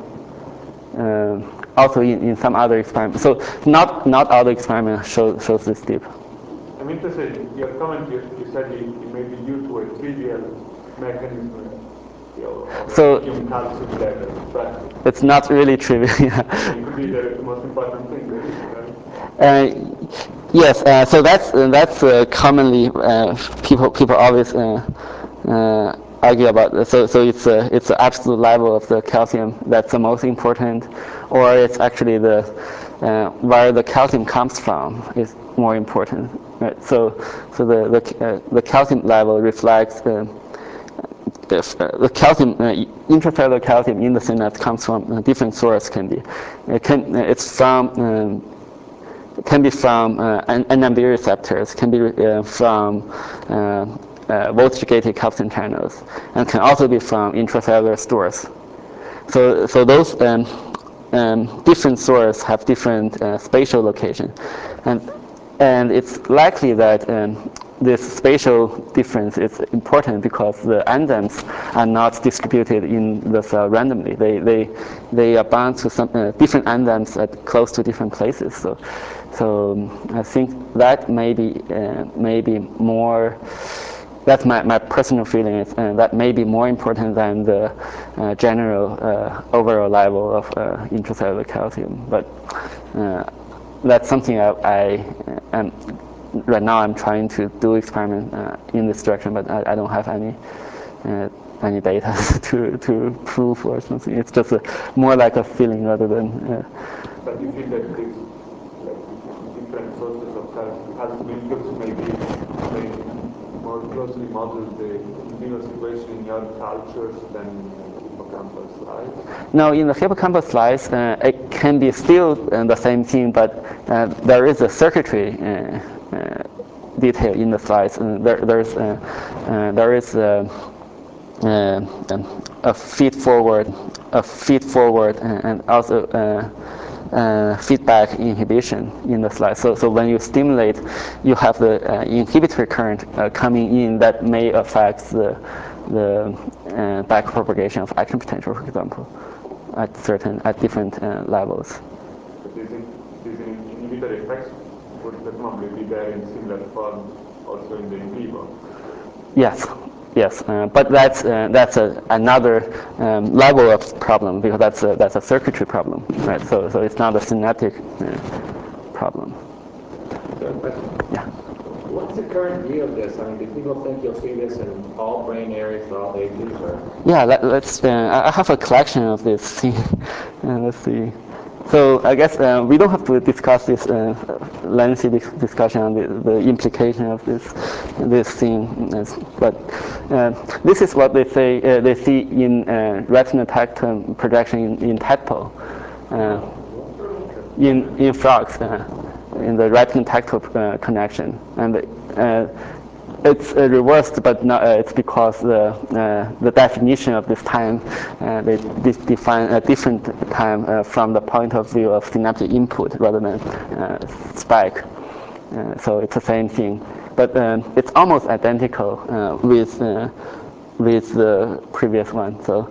also in some other experiments. So not all the experiments shows this dip. I'm interested in your comment. You said it may be due to a trivial mechanism of So calcium level, but it's not really trivial. Yeah. it could be the most important thing there is, right? Yes. So that's commonly people always argue about. So it's the absolute level of the calcium that's the most important, or it's actually the where the calcium comes from is more important. Right? So the calcium level reflects the calcium, intracellular calcium in the synapse comes from different sources. Can be can be from NMDA receptors, can be from voltage-gated calcium channels, and can also be from intracellular stores. So those different sources have different spatial location, and it's likely that this spatial difference is important because the enzymes are not distributed in the cell randomly. They are bound to some different enzymes at close to different places. So I think that may be more. That's my personal feeling is that may be more important than the general overall level of intracellular calcium. But that's something I am. Right now I'm trying to do experiment in this direction, but I don't have any data to prove or something. It's just more like a feeling rather than. But you feel that these different sources of calcium inputs may more closely model the vivo situation in your cultures than hippocampal slice? No, in the hippocampal slice, it can be still the same thing, but there is a circuitry detail in the slice. There is a feed forward, and also feedback inhibition in the slice. So when you stimulate, you have the inhibitory current coming in that may affect the backpropagation of action potential, for example, at different levels. But these inhibitory effects would presumably be there in similar form also in the in vivo. Yes, but that's another level of problem, because that's a circuitry problem, right? So it's not a synaptic problem. Yeah. What's the current view of this? I mean, do people think you'll see this in all brain areas for all ages, or? Yeah, let's. I have a collection of this thing. Let's see. So I guess we don't have to discuss this lengthy discussion on the implication of this thing, but this is what they say they see in retinal tactile projection in tadpole, in frogs, in the retinal tactile connection, and it's reversed, but not, it's because the definition of this time, they define a different time from the point of view of synaptic input rather than spike. So it's the same thing, but it's almost identical with the previous one. So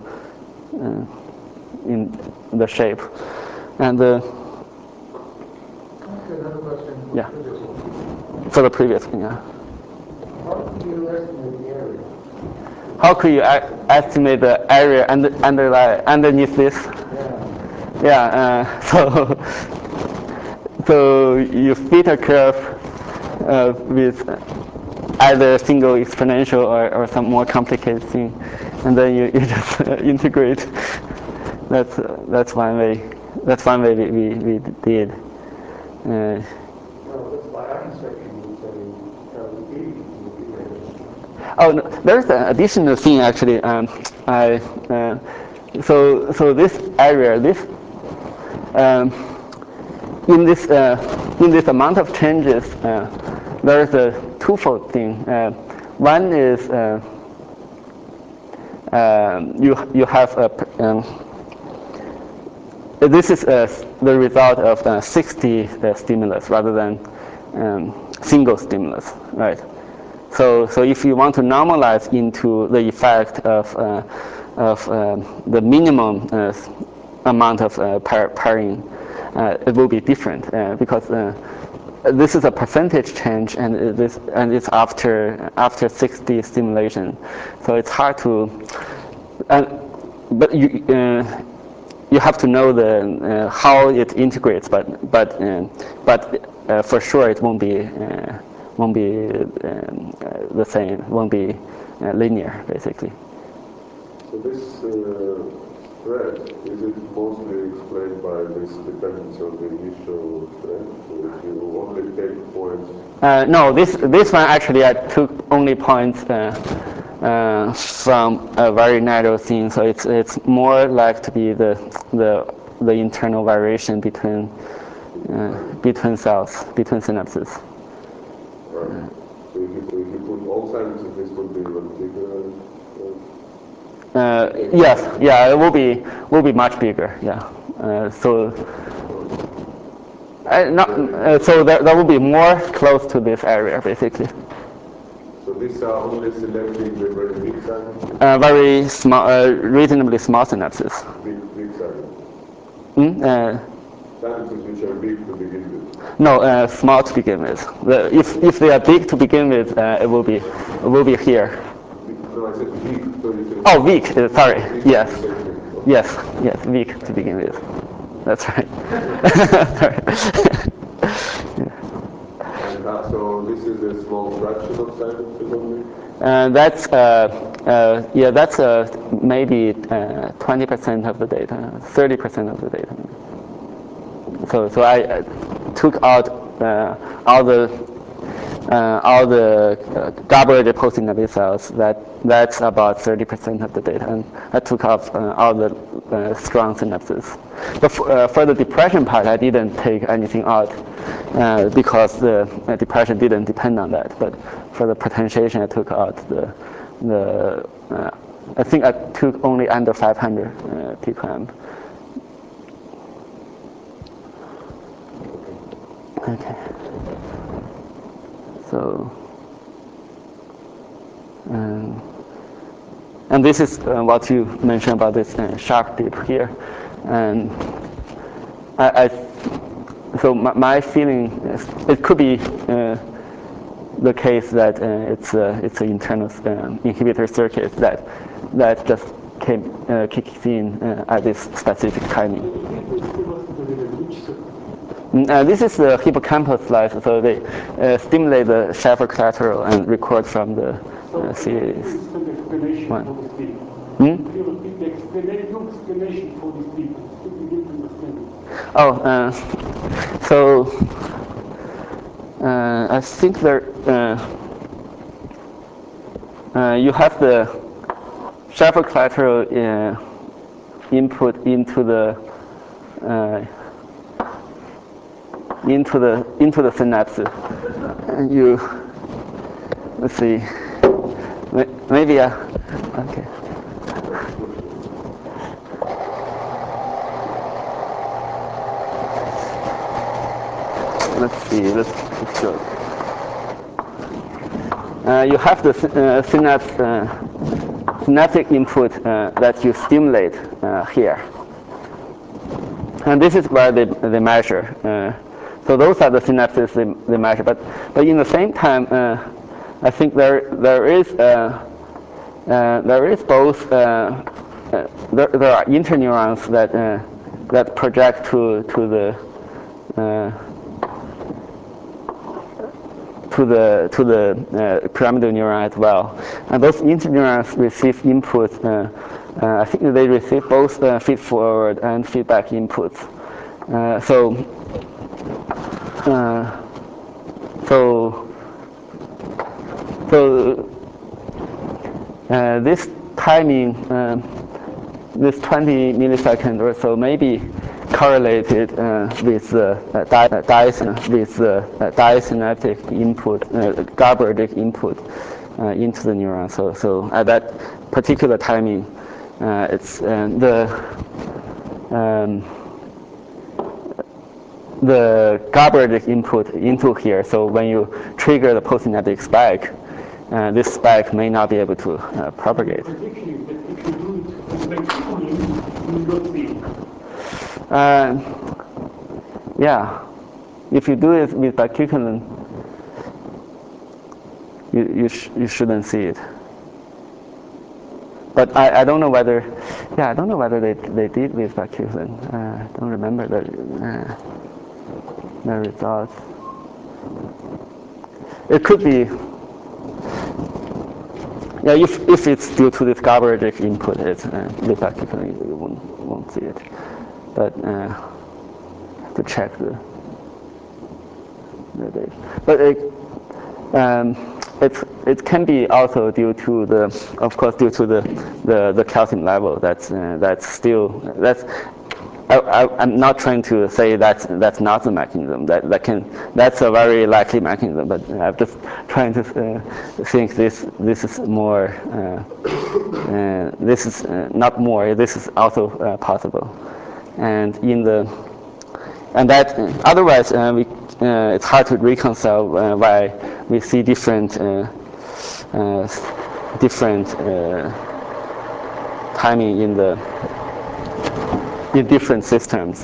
in the shape, and another question. yeah, for the previous one, yeah. How do you estimate the area? How could you estimate the area underneath this? Yeah. So you fit a curve with either a single exponential or some more complicated thing, and then you just integrate. That's one way. That's one way we did. Well, that's why I'm saying you say Oh, no, there's an additional thing actually. So this area, in this amount of changes there's a twofold thing. One is you have this is the result of 60 stimulus rather than single stimulus, right? So if you want to normalize into the effect of the minimum amount of pairing, it will be different because this is a percentage change, and it's after 60 stimulation, so it's hard to. But you have to know the how it integrates, but for sure it won't be the same. It won't be linear, basically. So this thread, is it mostly explained by this dependency on the initial thread? So if you only take points? No, this one actually I took only points from a very narrow thing, so it's more like to be the internal variation between cells, between synapses. Right. So if you put all synapses, this would be even bigger. Yes, yeah, it will be much bigger. Yeah, so there will be more close to this area, basically. So these are only selecting the very big synapses? Very small, reasonably small synapses. Big synapses? Synapses which are big to begin with? No, small to begin with. If they are big to begin with, it will be here. No, I said weak. So you said oh, weak. Sorry. Yes. Okay. Yes, weak to begin with. That's right. And so this is a small fraction of synapses only? That's maybe 20% of the data, 30% of the data. So I took out all the double-edged postsynaptic cells. That's about 30% of the data, and I took off all the strong synapses. But for the depression part, I didn't take anything out because the depression didn't depend on that. But for the potentiation, I took out I think I took only under 500 ppm. Okay. So, and this is what you mentioned about this sharp dip here, and so my feeling is it could be the case that it's an internal inhibitor circuit that just kicks in at this specific timing. This is the hippocampus slice, so they stimulate the Schaffer collateral and record from the series. One. Oh, so I think there you have the Schaffer collateral input into the synapse. And you, let's see, maybe okay. Let's see, let's go. You have the synaptic input that you stimulate here. And this is where they measure. So those are the synapses they measure. But in the same time, I think there is both there are interneurons that project to the pyramidal neuron as well, and those interneurons receive input. I think they receive both feed-forward and feedback inputs. So this timing, this 20 milliseconds or so, maybe correlated with diasynaptic input, GABAergic input into the neuron. So at that particular timing, it's the GABAergic input into here. So when you trigger the postsynaptic spike, this spike may not be able to propagate. The prediction is that if you do it with ventricular, you will not see it. Yeah, if you do it with bacuculin, you shouldn't see it. But I don't know whether, I don't know whether they did with bacuculin. I don't remember the results. It could be, yeah, if it's due to this GABAergic input, it's with bacuculin you won't see it. But to check the data. But it can be also due to the calcium level. That's still. I'm not trying to say that's not the mechanism. That's a very likely mechanism. But I'm just trying to think this is more. This is not more. This is also possible. And otherwise it's hard to reconcile why we see different timing in different systems.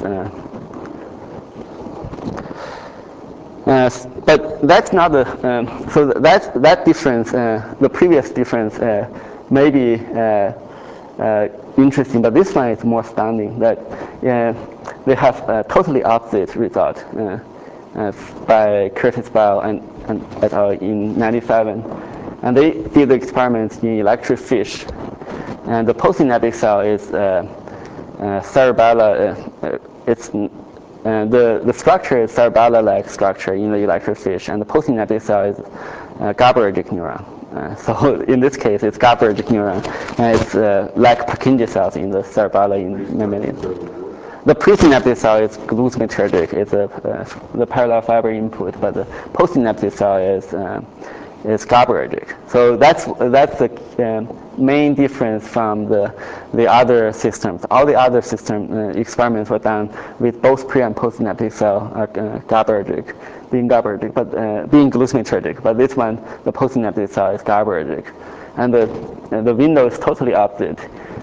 But that's not so that difference. The previous difference may be interesting, but this one is more stunning. That they have a totally opposite result by Curtis Bell and et al. In '97, and they did the experiments in electric fish, and the postsynaptic cell is cerebella. It's the structure is cerebella-like structure in the electric fish, and the postsynaptic cell is GABAergic neuron. So in this case, it's GABAergic neuron, and it's like Purkinje cells in the cerebella in mammalian. The presynaptic cell is glutamatergic. It's the parallel fiber input, but the postsynaptic cell is GABAergic. So that's the main difference from the other systems. All the other experiments were done with both pre and postsynaptic cell GABAergic, being glutamatergic. But this one, the postsynaptic cell is GABAergic, and the window is totally opposite.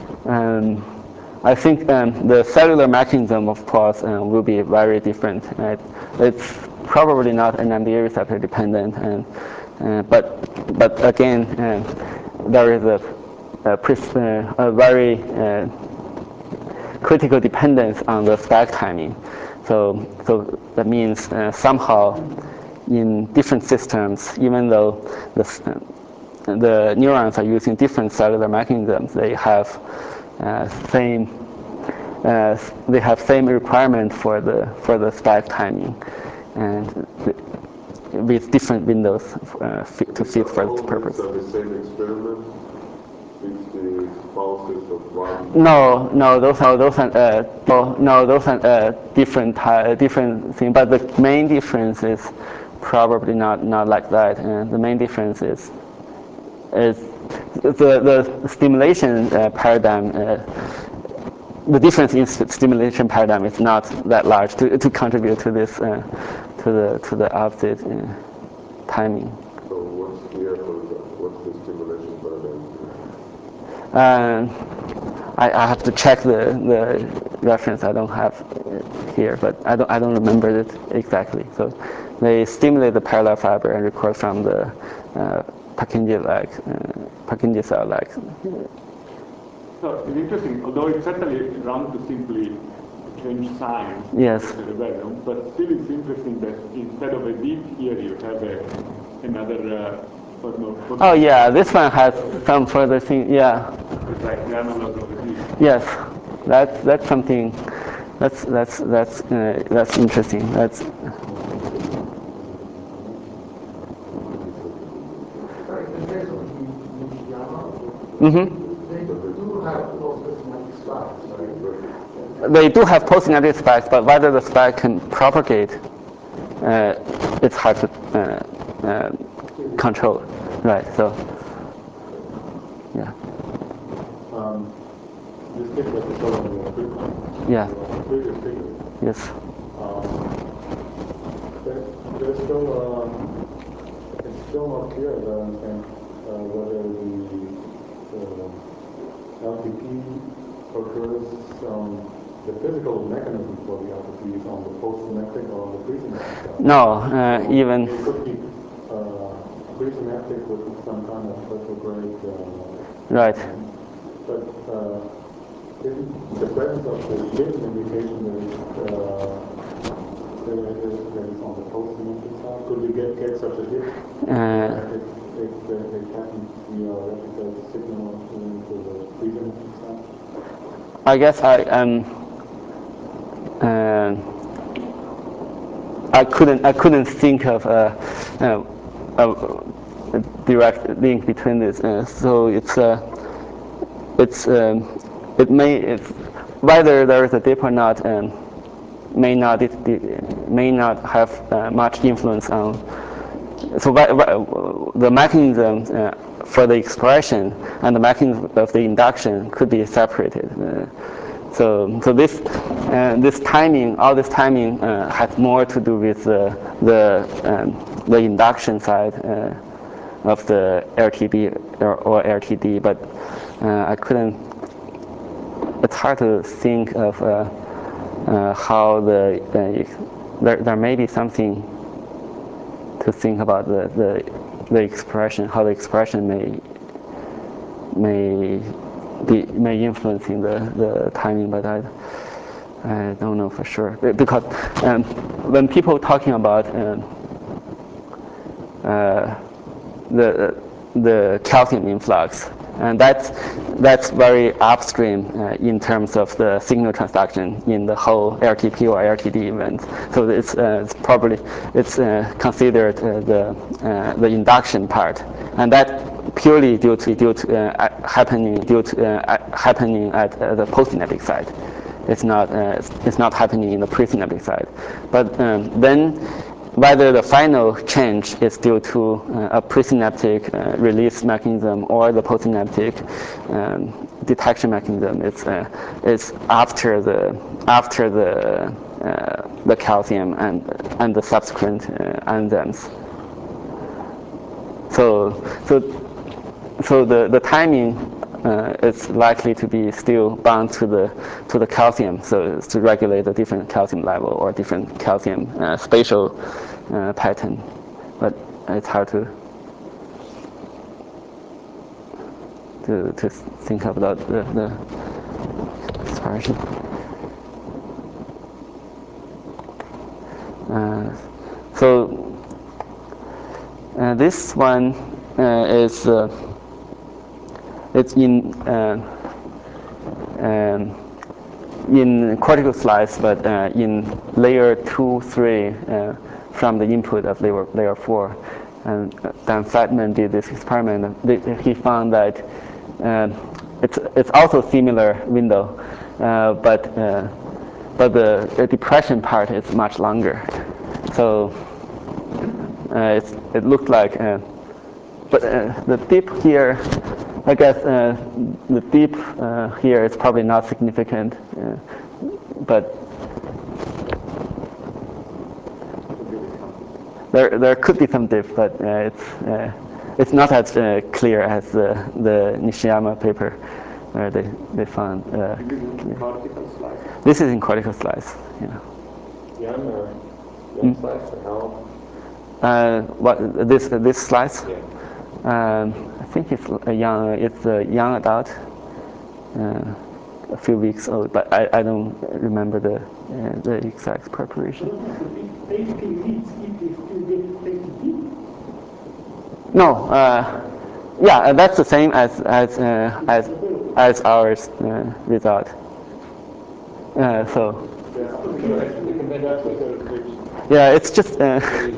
I think the cellular mechanism, of course, will be very different. Right? It's probably not NMDA receptor dependent, but again, there is a very critical dependence on the spike timing. So that means somehow in different systems, even though the neurons are using different cellular mechanisms, they have same requirement for the spike timing, and with different windows to fit for its purpose. Are the same experiment? Fix the pulses of one? No, those are different things. But the main difference is probably not like that. The main difference is the stimulation paradigm. The difference in stimulation paradigm is not that large to contribute to this to the opposite timing. So what's the stimulation paradigm? I have to check the reference. I don't have it here, but I don't remember it exactly. So they stimulate the parallel fiber and record from the Purkinje cell-like. So it's interesting, although it's certainly wrong to simply change signs Yes. of the cerebellum, but still it's interesting that instead of a beat here, you have another form of... Oh yeah, this one has some further thing. Yeah. It's like the analog of a beat. Yes, that's something. That's interesting. That's. Mm-hmm. They do have postsynaptic spikes, right? they do have postsynaptic spikes, but whether the spike can propagate, it's hard to control, right? So, yeah. This picture was shown in the Yeah. previous picture. Yes. There's still, it's still not clear, as I understand, whether the LTP occurs, the physical mechanism for the LTP is on the postsynaptic or on the presynaptic side. No, even. It could be presynaptic with some kind of retrograde. Right. But in the presence of the hidden indication that is on the postsynaptic side, could we get such a hit? If it happens via retrograde signal to the presynaptic side? I guess I couldn't think of a direct link between this. So whether there is a dip or not may not have much influence on. So the mechanism for the expression and the mechanism of the induction could be separated. So this timing, all this timing has more to do with the induction side of the RTB or RTD, but I couldn't. It's hard to think of how there may be something to think about the expression, how the expression may influencing the timing, but I don't know for sure, because when people talking about the calcium influx, and that's very upstream in terms of the signal transduction in the whole RTP or RTD event. So it's probably considered the induction part, and that purely due to happening at the postsynaptic side. It's not happening in the presynaptic side. But then whether the final change is due to a presynaptic release mechanism or the postsynaptic detection mechanism, it's after the calcium and the subsequent enzymes. So the timing is likely to be still bound to the calcium, so it's to regulate the different calcium level or different calcium spatial pattern, but it's hard to think about the expression. So this one is it's in cortical slice, but in layer 2, 3 from the input of layer 4. And Dan Flatman did this experiment. He found that it's also similar window, but the depression part is much longer. So it looked like, but the dip here, I guess the dip here is probably not significant, but there could be some dip, but it's not as clear as the Nishiyama paper where they found. This is in cortical slice. Yeah. Young slice or how? What this slice? Yeah. I think it's a young adult, a few weeks old, but I don't remember the exact preparation. No, yeah, that's the same as our result. So. Yeah, it's just.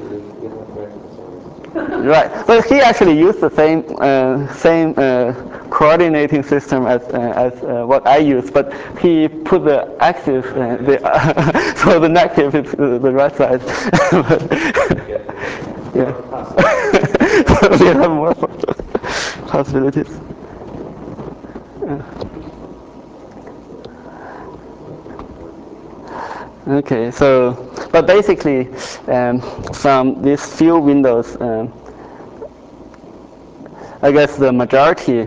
Right, but he actually used the same coordinating system as what I use, but he put the active, so the negative is the right side. Yeah. We have more possibilities. Okay, so, but basically, from these few windows, I guess the majority,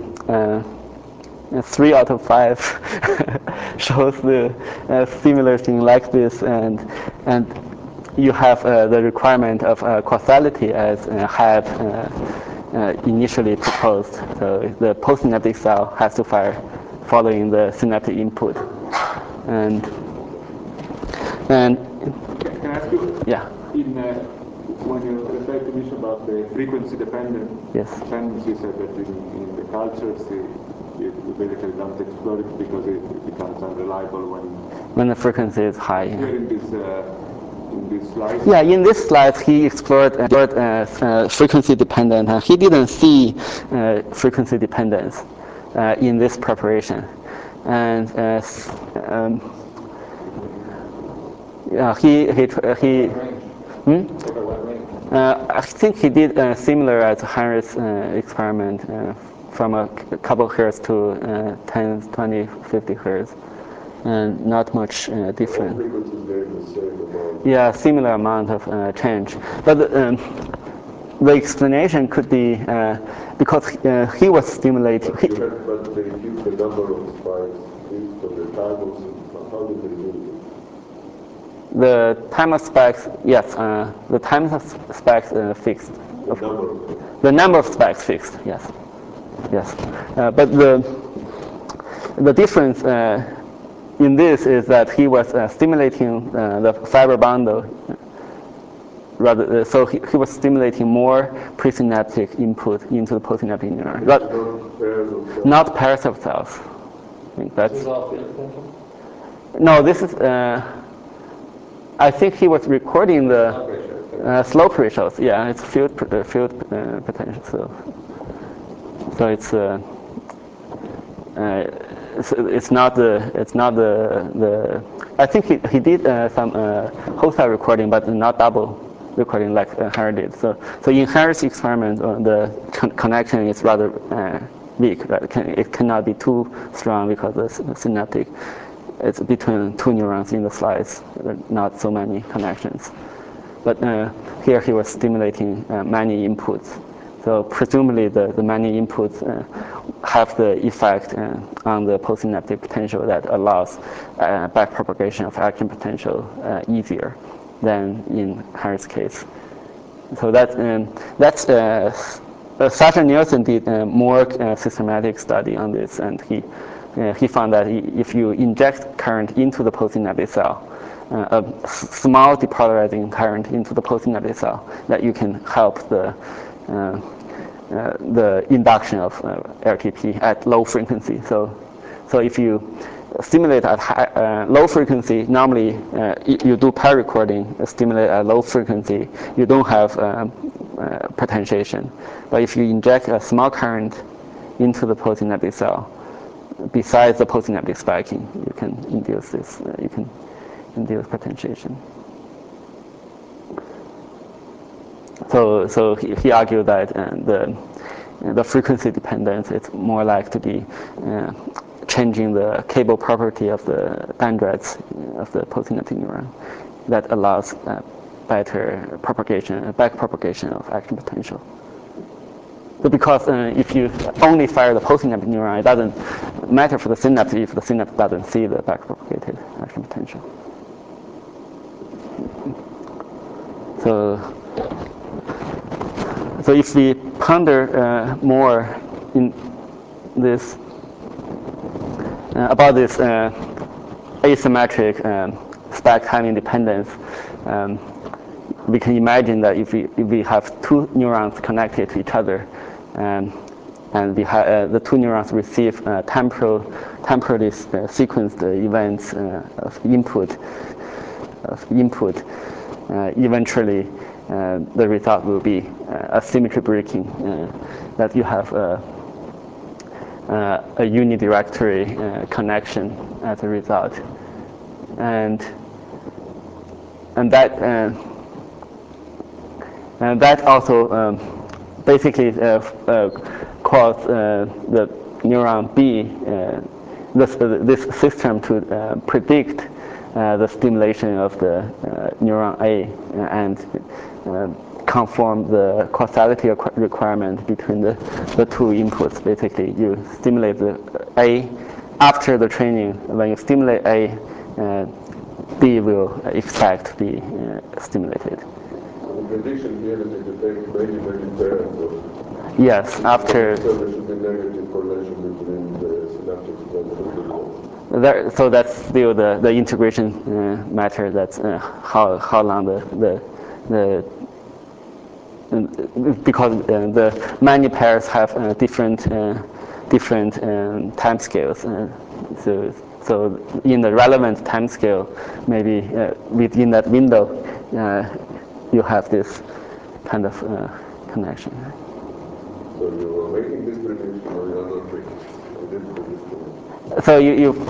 3 out of 5, shows the similar thing like this, and you have the requirement of causality as Hebb initially proposed. So the postsynaptic cell has to fire following the synaptic input, and can I ask you? Yeah. When you refer to this about the frequency-dependent Yes. dependency, you said that in the cultures you basically don't explore it because it becomes unreliable when the frequency is high. here in this slide. Yeah, in this slide he explored frequency dependent. He didn't see frequency dependence in this preparation, and yeah, he. I think he did similar as Henry's experiment from a couple hertz to 10, 20, 50 hertz, and not much different. Yeah, similar amount of change. But the explanation could be because he was stimulating. But they use the number of spikes for the time of, how did they do it? The time of spikes, yes, the time of spikes fixed. The number of spikes fixed, yes. Yes. But the difference in this is that he was stimulating the fiber bundle, rather, so he was stimulating more presynaptic input into the postsynaptic neuron. Not pairs of cells. I think that's. No, this is. I think he was recording the slope ratios. Yeah, it's field potential. So it's not the. I think he did some whole cell recording, but not double recording like Henry did. So in Henry's experiment, the connection is rather weak. Right? It cannot be too strong because the synaptic. It's between 2 neurons in the slides, not so many connections. But here he was stimulating many inputs. So presumably the many inputs have the effect on the postsynaptic potential that allows backpropagation of action potential easier than in Henry's case. So that's Sascha Nielsen did a more systematic study on this, and he found that if you inject current into the postsynaptic cell, a small depolarizing current into the postsynaptic cell, that you can help the induction of LTP at low frequency. So if you stimulate at low frequency, normally you do pair recording, stimulate at low frequency, you don't have potentiation. But if you inject a small current into the postsynaptic cell, besides the postsynaptic spiking, you can induce this. You can induce potentiation. So he argued that the frequency dependence is more like to be changing the cable property of the dendrites of the postsynaptic neuron that allows better propagation, back propagation of action potential. So because if you only fire the postsynaptic neuron, it doesn't matter for the synapse if the synapse doesn't see the backpropagated action potential. So if we ponder more in this about this asymmetric spike timing dependence, we can imagine that if we have 2 neurons connected to each other, and the 2 neurons receive temporally sequenced events of input, eventually the result will be a symmetry breaking, that you have a unidirectory connection as a result, and that also basically cause the neuron B, this system to predict the stimulation of the neuron A and conform the causality requirement between the two inputs. Basically, you stimulate the A after the training. When you stimulate A, B will expect to be stimulated. The prediction here is that you take many pairs of. Yes, after. So there should be negative correlation between the synaptic development. So that's still the integration matter. That's how long the because the many pairs have different time scales. So in the relevant time scale, maybe within that window, you have this kind of connection. So you are making this prediction, or you are not making this prediction? So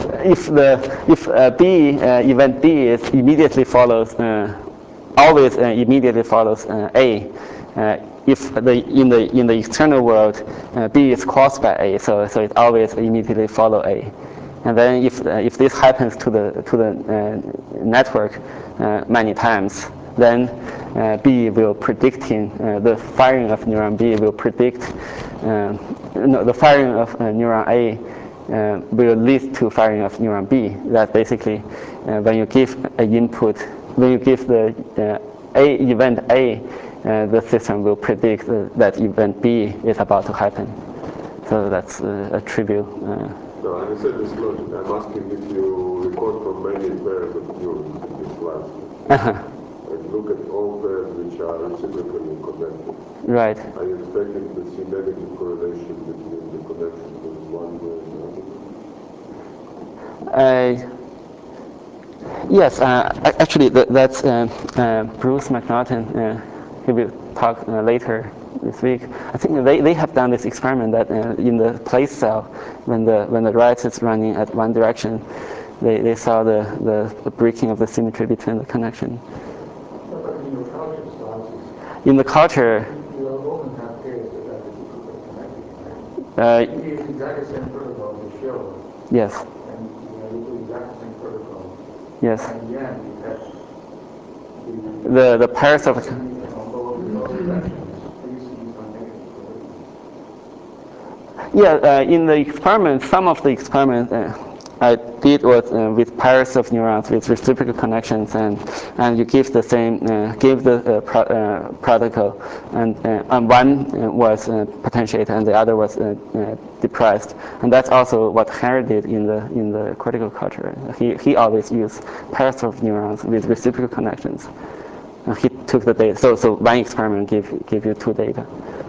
if B event B is immediately follows always immediately follows A. If in the external world B is caused by A, so it always immediately follow A. And then if this happens to the network many times, then B will predicting the firing of neuron B will predict the firing of neuron A will lead to firing of neuron B. That basically when you give an input, when you give the A event A, the system will predict that event B is about to happen. So that's a trivial. No, I understand this logic. I'm asking if you record from many pairs of neurons in this class. And look at all pairs which are reciprocally connected. Right. Are you expecting to see negative correlation between the connections of one way and the other? Yes, actually that's Bruce McNaughton. He will talk later this week. I think they have done this experiment that in the place cell, when the rat is running at one direction, they saw the breaking of the symmetry between the connection. In the culture, You often have pairs that are connected, right? It's exactly the same protocol to show. Yes. And you do exactly the same protocol. Yes. And again, you have the pairs of. Yeah, in the experiment, some of the experiments I did was with pairs of neurons with reciprocal connections, and you give the same, give the protocol, and one was potentiated and the other was depressed, and that's also what Henry did in the critical culture. He always used pairs of neurons with reciprocal connections. He took the data. So one experiment give you two data.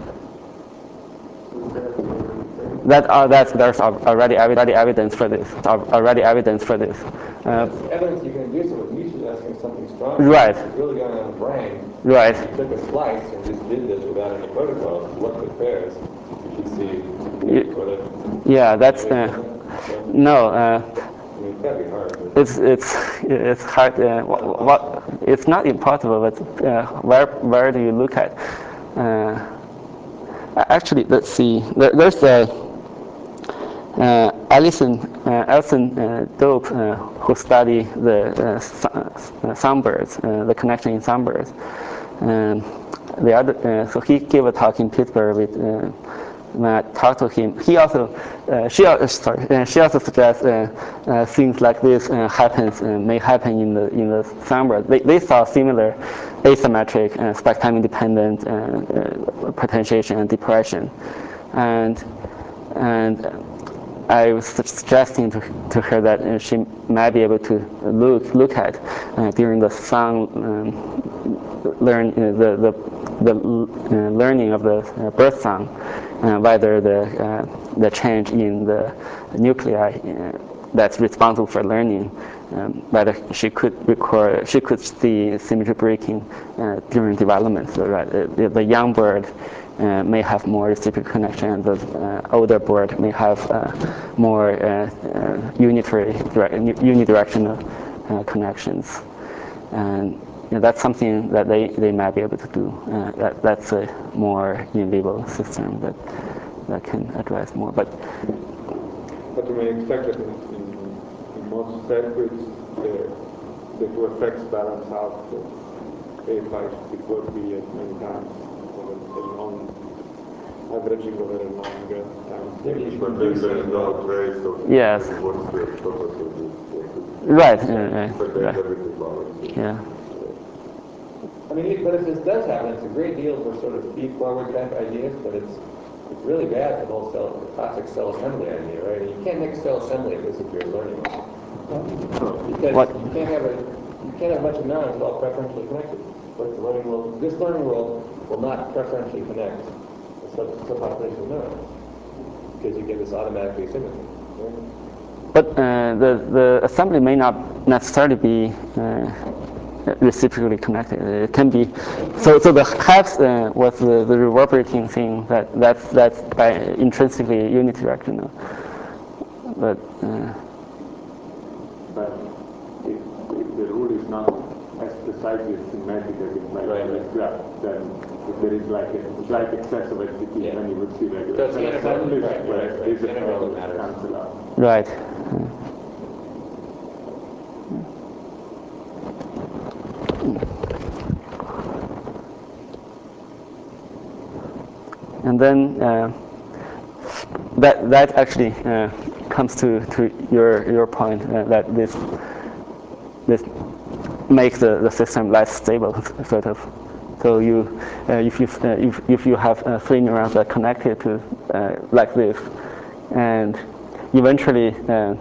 There's already evidence for this. Evidence you can induce it with Nietzsche's asking something strong. Right. It's really going on in the brain. Right. If you took a slice and just did this without any protocols, looked at pairs, you could see whether. Yeah, that's no. I mean, it's gotta be hard. It's hard. It's not impossible, but where do you look at? Actually, let's see. There's Alison Dope, who studied the sunbirds, the connection in sunbirds. So he gave a talk in Pittsburgh with. When I talked to him, she also suggests things like this may happen in the sunbird. They saw similar asymmetric spec-time independent potentiation and depression, and I was suggesting to her that she might be able to look at during the the learning of the birth song, whether the change in the nuclei that's responsible for learning whether she could see symmetry breaking during development. So, right, the young bird may have more reciprocal connection, and the older bird may have more unidirectional connections. And that's something that they might be able to do. That's a more in vivo system that can address more. But you may expect that in most set groups, the two effects balance out. A flies before B at many times over a long, averaging over a long time. But then there is no trace of yes. What's the purpose of this? Right. But then everything balances. Yeah. I mean, but if this does happen, it's a great deal for sort of feed-forward type ideas, but it's really bad for the whole classic cell assembly idea, right? You can't make cell assembly if this is your learning world. Because What? you can't have much of knowledge that's all preferentially connected. But the learning world, this learning world will not preferentially connect a subpopulation of neurons because you get this automatic asymmetry. Right? But the assembly may not necessarily be reciprocally connected. It can be. So the Hertz was the reverberating thing that's by intrinsically unidirectional. But if the rule is not as precisely symmetric as it might be graph, then if there is like a slight excess of SPT, then you would see regular cell assemblies where this effect would cancel out. right. And then that actually comes to your point that this makes the system less stable, sort of. So if you have 3 neurons that are connected to like this, and eventually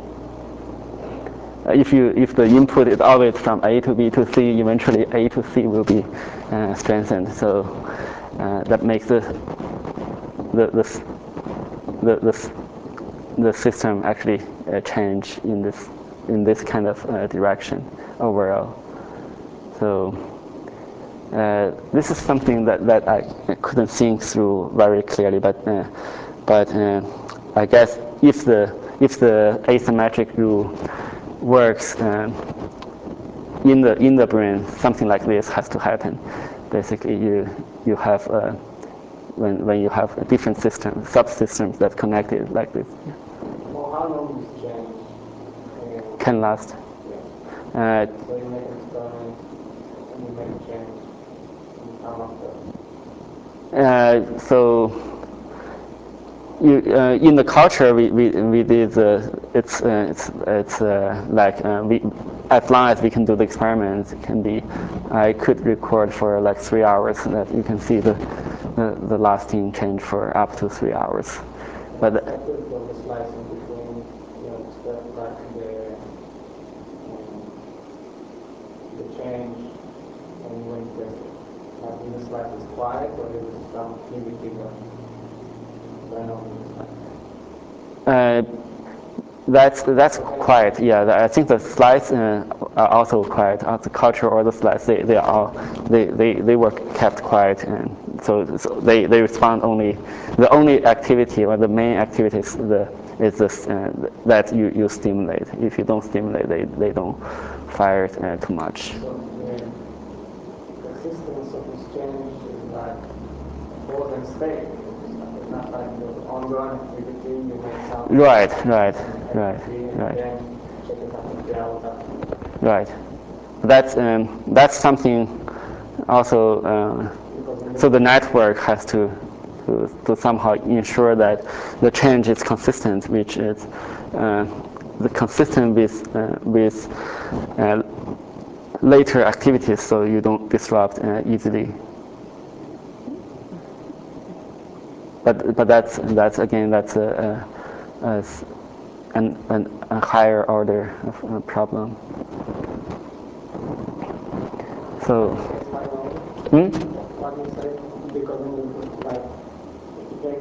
if the input is always from A to B to C, eventually A to C will be strengthened. So that makes the system actually change in this kind of direction overall. So this is something that I couldn't think through very clearly, but I guess if the asymmetric rule works in the brain, something like this has to happen. Basically, you have when you have different systems, subsystems that connected like this. Well, how long this change can last? Yeah. So you make an experiment and you make a change, and how long does? So in the culture we did it's like as long as we can do the experiments, it can be I could record for like 3 hours so that you can see the lasting change for up to 3 hours. But I could go the slice in between, like the change and when the slice is quiet, or is it some activity going on in the slice? That's quiet. Yeah, I think the slides are also quiet. The culture or the slides, they were kept quiet, and so they respond only. The only activity or the main activity is this that you stimulate. If you don't stimulate, they don't fire too much. So the existence of this change is like pause and stay. It's not like the ongoing activity, you make some Right. and then check it out in the hour. Right. That's something also. So the network has to somehow ensure that the change is consistent, which is consistent with later activities, so you don't disrupt easily. But that's again a higher order of problem. So. What you say, because when you like take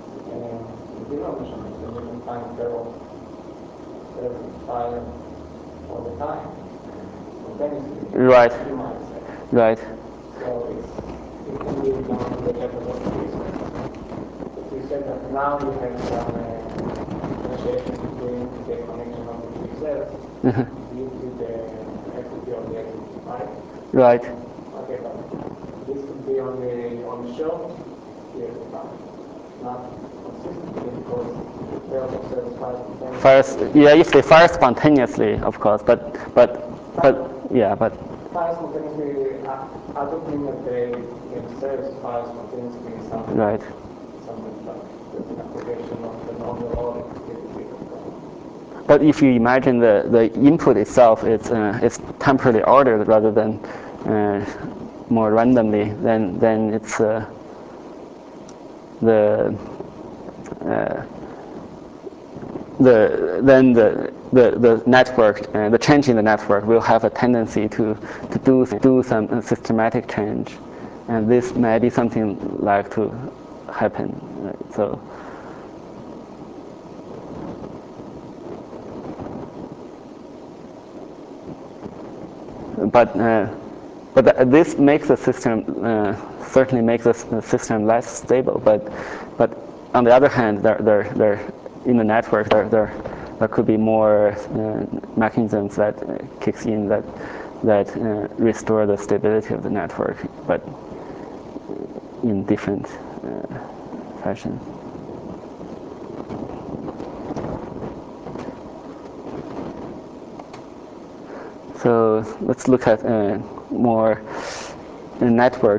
the measurements and you can find ferrule fire all the time, spontaneously. Right. You might say. Right. So it can be done to the level of research. But you said that now you have some differentiation between the connection of the pixels due to the activity of the activity, right? Right. Okay, but this could be on the show here, not consistently because the cells fire spontaneously. Yeah, if they fire spontaneously, of course, but yeah, but Fire spontaneously, I don't mean that they themselves fire spontaneously in some right. like application of the non-melodic activity. But if you imagine the input itself, it's temporally ordered rather than more randomly, then it's the network, the change in the network will have a tendency to do some systematic change, and this may be something like to happen. So. But this makes the system certainly makes the system less stable. But on the other hand, there in the network there could be more mechanisms that kicks in that restore the stability of the network, but in different fashion. So let's look at more network.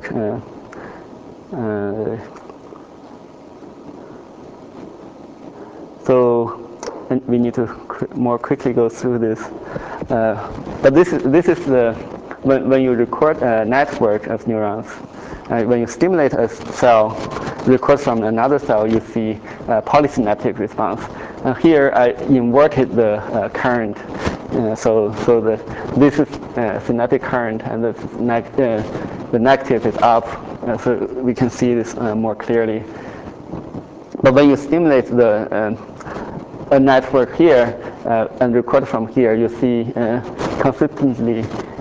So we need to more quickly go through this. But this is the when you record a network of neurons. When you stimulate a cell, record from another cell, you see a polysynaptic response. Here I inverted the current. So this is synaptic current, and the negative is up, so we can see this more clearly. But when you stimulate a network here and record from here, you see consistently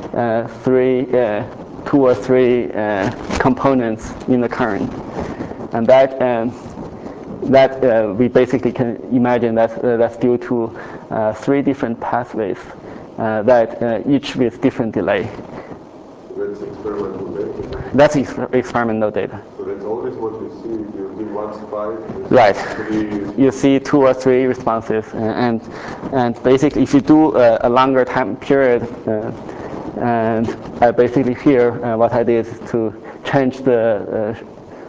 two or three components in the current, and that we basically can imagine that's due to three different pathways that each with different delay. That's experimental data. That's experimental data. So that's always what you see. You do one spike. Right. You see two or three responses, and basically, if you do a longer time period, and basically here, what I did is to change the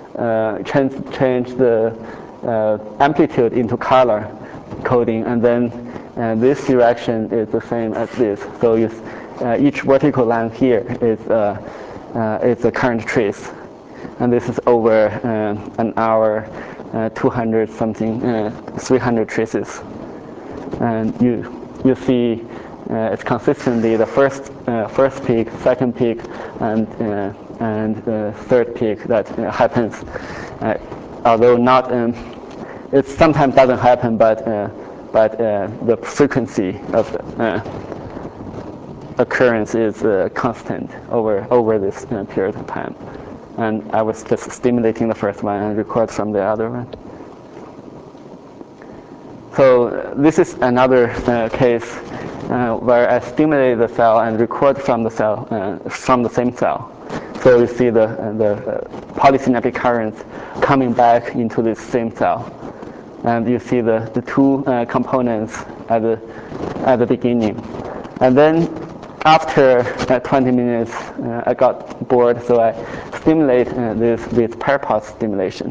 amplitude into color coding, and then this direction is the same as this. So each vertical line here is a current trace, and this is over an hour, 200 something, 300 traces, and you see it's consistently the first peak, second peak, and third peak that happens. Although not, it sometimes doesn't happen, but the frequency of occurrence is constant over this period of time. And I was just stimulating the first one and record from the other one. So this is another case where I stimulate the cell and record from the cell, from the same cell. So you see the polysynaptic currents coming back into this same cell, and you see the two components at the beginning, and then after 20 minutes, I got bored, so I stimulate this with pair pulse stimulation.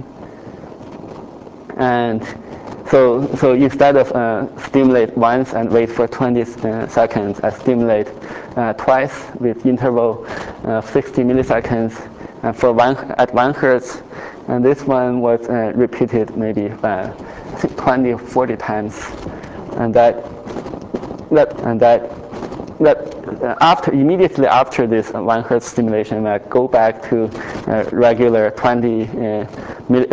And so instead of stimulate once and wait for 20 seconds, I stimulate twice with interval 60 milliseconds at 1 hertz. And this one was repeated maybe I think 20 or 40 times. And that immediately after this 1 hertz stimulation, I go back to regular 20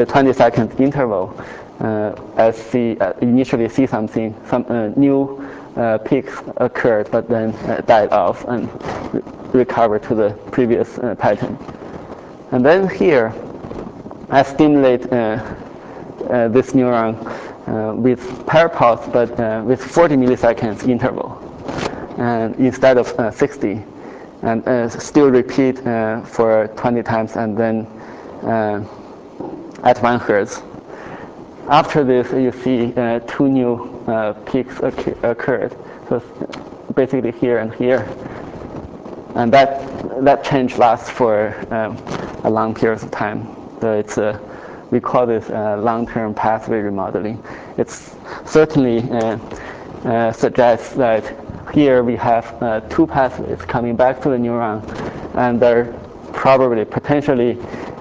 second interval. I initially see some new peaks occurred, but then died off and recovered to the previous pattern. And then here, I stimulate this neuron with pair pulse, but with 40 milliseconds interval, and instead of 60, and still repeat for 20 times, and then at 1 hertz. After this, you see 2 new peaks occurred. So basically here and here, and that change lasts for a long period of time. So it's we call this long-term pathway remodeling. It's certainly suggests that here we have 2 pathways coming back to the neuron, and they're probably potentially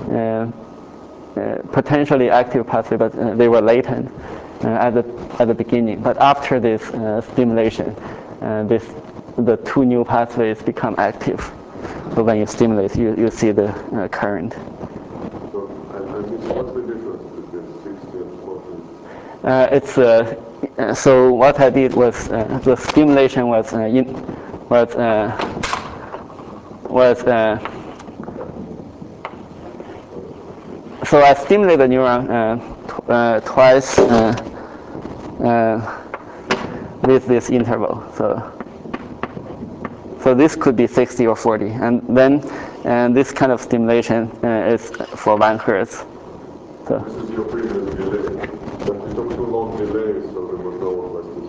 active pathway, but they were latent at the beginning. But after this stimulation, the 2 new pathways become active. So when you stimulate, you see the current. So, what's the difference between 60 and 40? It's so what I did was the stimulation was so I stimulate the neuron twice with this interval. So this could be 60 or 40, and then this kind of stimulation is for 1 hertz. So this is your previous delay, but you took too long delay, so there was no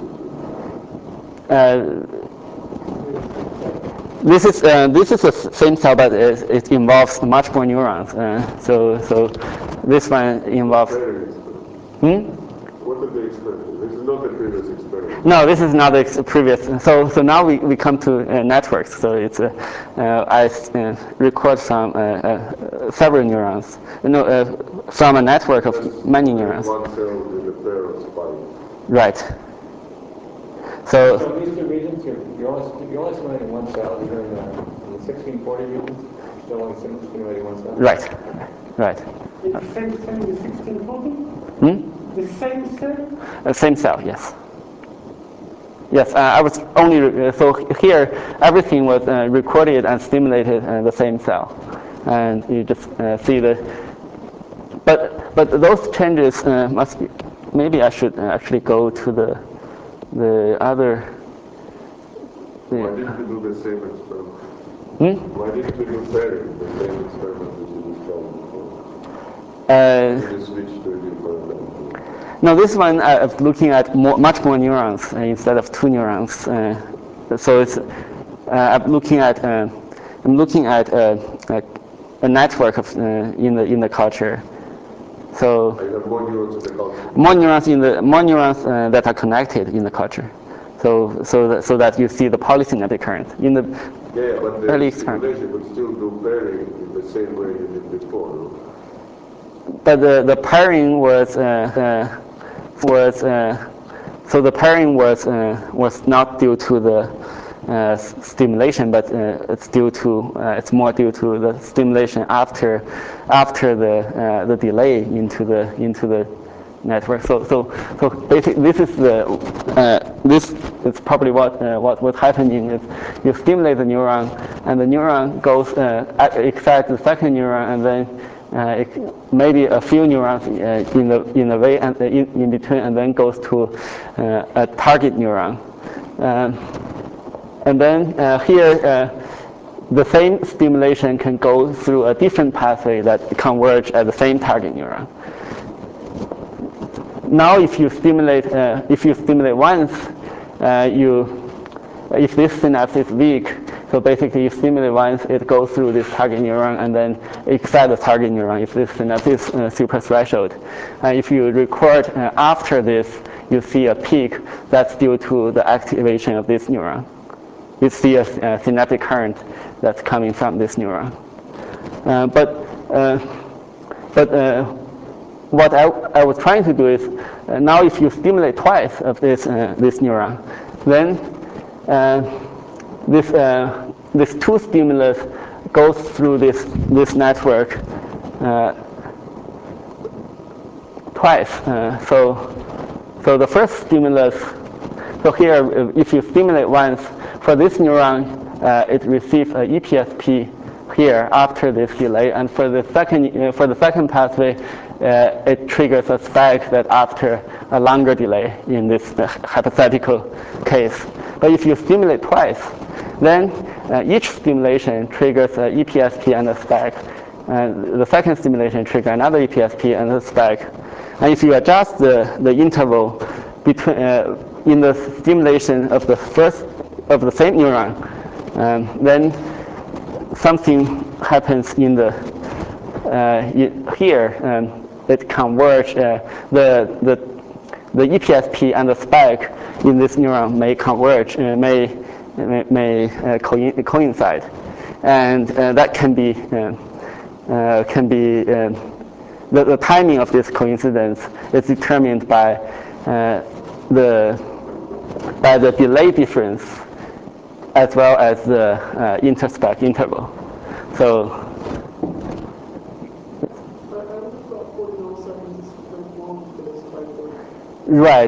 plasticity. this is the same cell, but it involves much more neurons. So this one involves. What did they experiment? This is not the previous experiment. No, this is not the previous. So now we come to networks. So it's I record from several neurons. From a network of many neurons. One cell with a pair of spikes. Right. So in these 2 regions, you're only stimulating 1 cell. You're in the 1640 regions, you're only stimulating 1 cell. Right. It's the same cell in the 1640? The same cell? Same cell, yes. Yes, I was only so here everything was recorded and stimulated in the same cell, and you just see the. But those changes must be. Maybe I should actually go to the other. Why didn't you do the same experiment? Why didn't you do pairing, the same experiment that you did before? You switched to a different. No, this one I'm looking at much more neurons instead of 2 neurons. So it's I'm looking at a network of in the culture. So I have more neurons in the culture. More neurons that are connected in the culture. So that you see the polysynaptic current in the but the early stimulation would still do pairing in the same way you did before. No? But the pairing was so the pairing was not due to the stimulation, but it's more due to the stimulation after the delay into the network. So basically this is probably what's happening is you stimulate the neuron, and the neuron goes excites the second neuron, and then maybe a few neurons in the way and in between, and then goes to a target neuron, and then here the same stimulation can go through a different pathway that converge at the same target neuron. Now, if you stimulate once, if this synapse is weak, so basically you stimulate once, it goes through this target neuron and then excite the target neuron if this synapse is suprathreshold. If you record after this, you see a peak that's due to the activation of this neuron. You see a synaptic current that's coming from this neuron. But what I was trying to do is now if you stimulate twice of this neuron, then this 2 stimulus goes through this network twice. So the first stimulus, So here, if you stimulate once, for this neuron, it receives a EPSP here after this delay, and for the second pathway, it triggers a spike that after a longer delay in this hypothetical case. But if you stimulate twice, then each stimulation triggers a EPSP and a spike. And the second stimulation triggers another EPSP and a spike. And if you adjust the interval between in the stimulation of the same neuron, then something happens in the here. It converge the EPSP and the spike in this neuron may converge, may coincide, and that can be the timing of this coincidence is determined by the delay difference as well as the interspec interval. So. Right.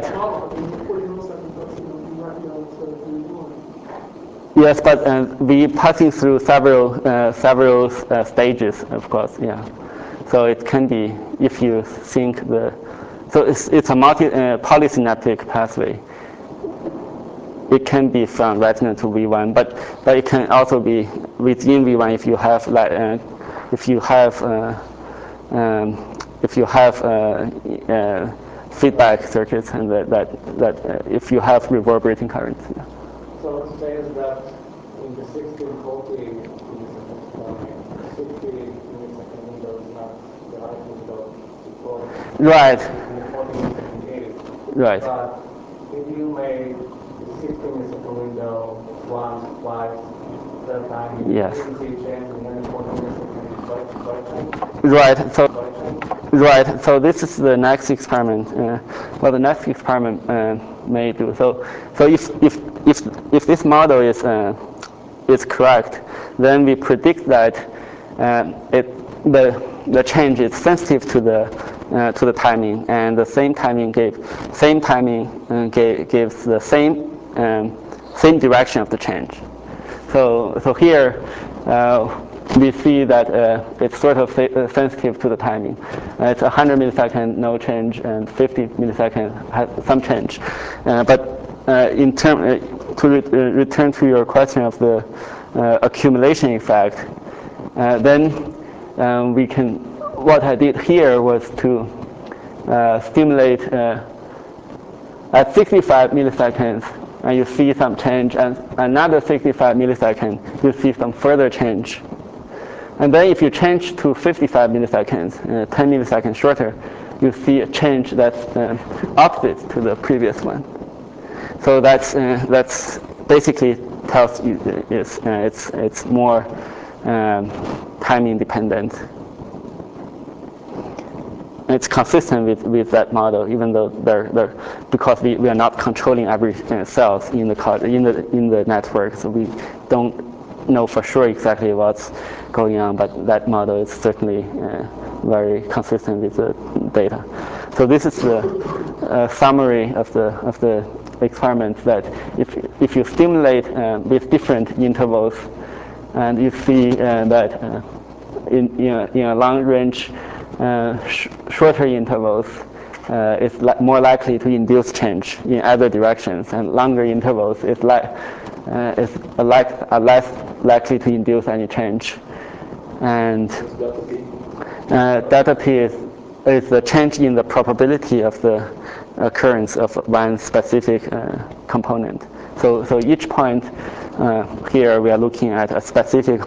Yes, but we passing through several stages, of course. Yeah. So it can be if you think so it's a polysynaptic pathway. It can be from retina to V1, but it can also be within V1 if you have feedback circuits and that if you have reverberating currents. Yeah. So what you say is that in the 1640 60 millisecond window is not the right window to call. Right. In the 40 millisecond case. Right. But if you make the 60 millisecond window once, twice, third time, yes. You see change, and then the 40 millisecond is quite change. Right. Right. So this is the next experiment. Well, the next experiment may do so. So if this model is correct, then we predict that the change is sensitive to the timing, and the same timing gives the same direction of the change. So here we see that it's sort of sensitive to the timing. It's 100 millisecond no change, and 50 millisecond has some change. But to return to your question of the accumulation effect, then we can. What I did here was to stimulate at 65 milliseconds, and you see some change, and another 65 milliseconds, you see some further change. And then if you change to 55 milliseconds, 10 milliseconds shorter, you see a change that's opposite to the previous one. So that's basically tells you it's more timing dependent. It's consistent with that model, even though because we are not controlling every cells in the network, so we don't know for sure exactly what's going on. But that model is certainly very consistent with the data. So this is the summary of the experiment, that if you stimulate with different intervals, and you see that in a long range shorter intervals is more likely to induce change in other directions, and longer intervals is less likely to induce any change. And delta P is the change in the probability of the occurrence of one specific component. So each point here we are looking at a specific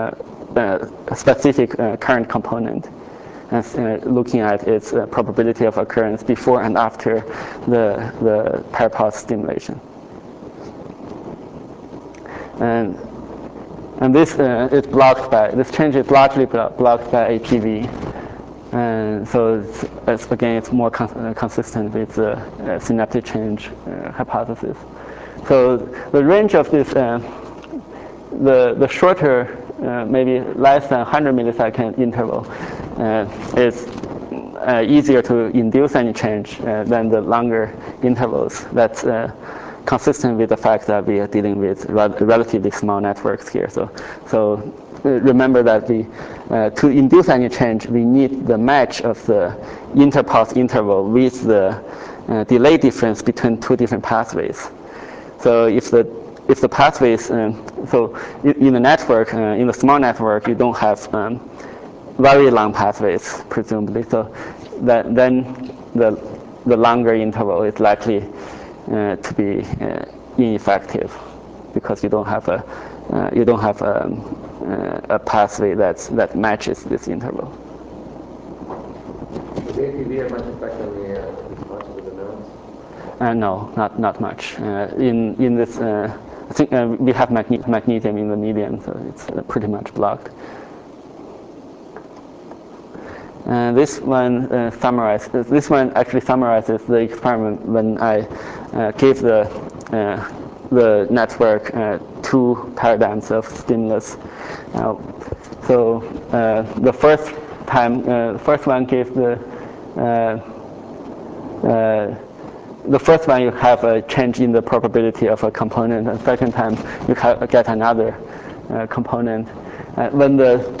current component, and looking at its probability of occurrence before and after the pair pulse stimulation. And this is blocked by, this change is largely blocked by APV. And so it's more consistent with the synaptic change hypothesis. So the range of this, the shorter, maybe less than 100 millisecond interval is easier to induce any change than the longer intervals. That's consistent with the fact that we are dealing with relatively small networks here. So remember that to induce any change, we need the match of the interpulse interval with the delay difference between two different pathways. So if the pathways, so in the network, in the small network, you don't have very long pathways, presumably. So then the longer interval is likely to be ineffective because you don't have a pathway that matches this interval. Does APV have much effect on the response to the nodes? No, not much. In this, I think we have magnesium in the median, so it's pretty much blocked. This one summarizes. This one actually summarizes the experiment when I gave the network two paradigms of stimulus. So the first one gave the first one you have a change in the probability of a component, and second time you get another component. When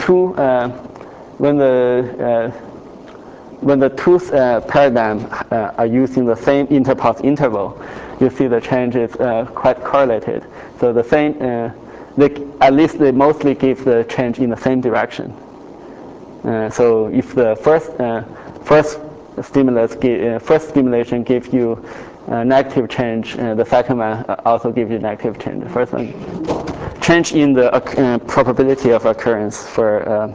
the two paradigms are using the same interpulse interval, you see the change is quite correlated. So the same, at least they mostly give the change in the same direction. So if the first stimulation gives you negative change, the second one also gives you negative change. The first one, change in the probability of occurrence for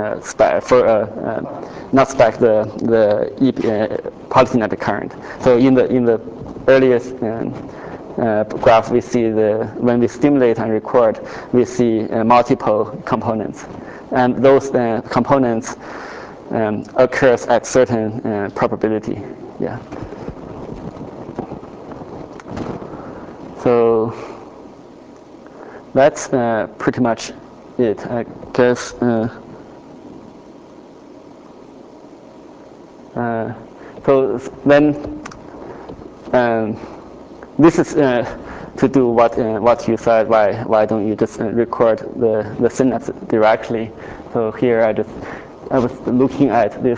not spec, the polysynaptic current. So in the earliest graph, we see when we stimulate and record, we see multiple components, and those components occurs at certain probability. Yeah. So that's pretty much it, I guess. So then, this is to do what you said. Why don't you just record the synapse directly? So here I was looking at this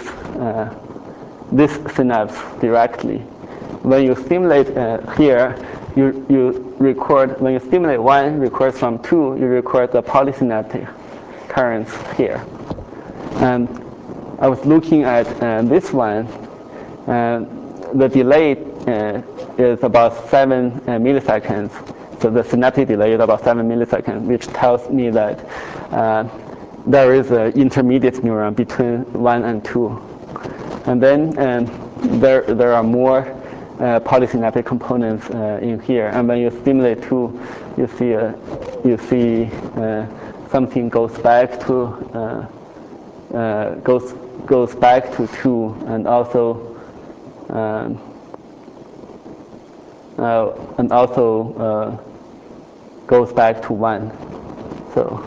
synapse directly. When you stimulate here, you record. When you stimulate one, record from two, you record the polysynaptic currents here. And I was looking at this one. The delay is about 7 milliseconds. So the synaptic delay is about 7 milliseconds, which tells me that there is an intermediate neuron between 1 and 2. And then there are more polysynaptic components in here. And when you stimulate 2, you see something goes back to goes back to 2, and also goes back to 1. So,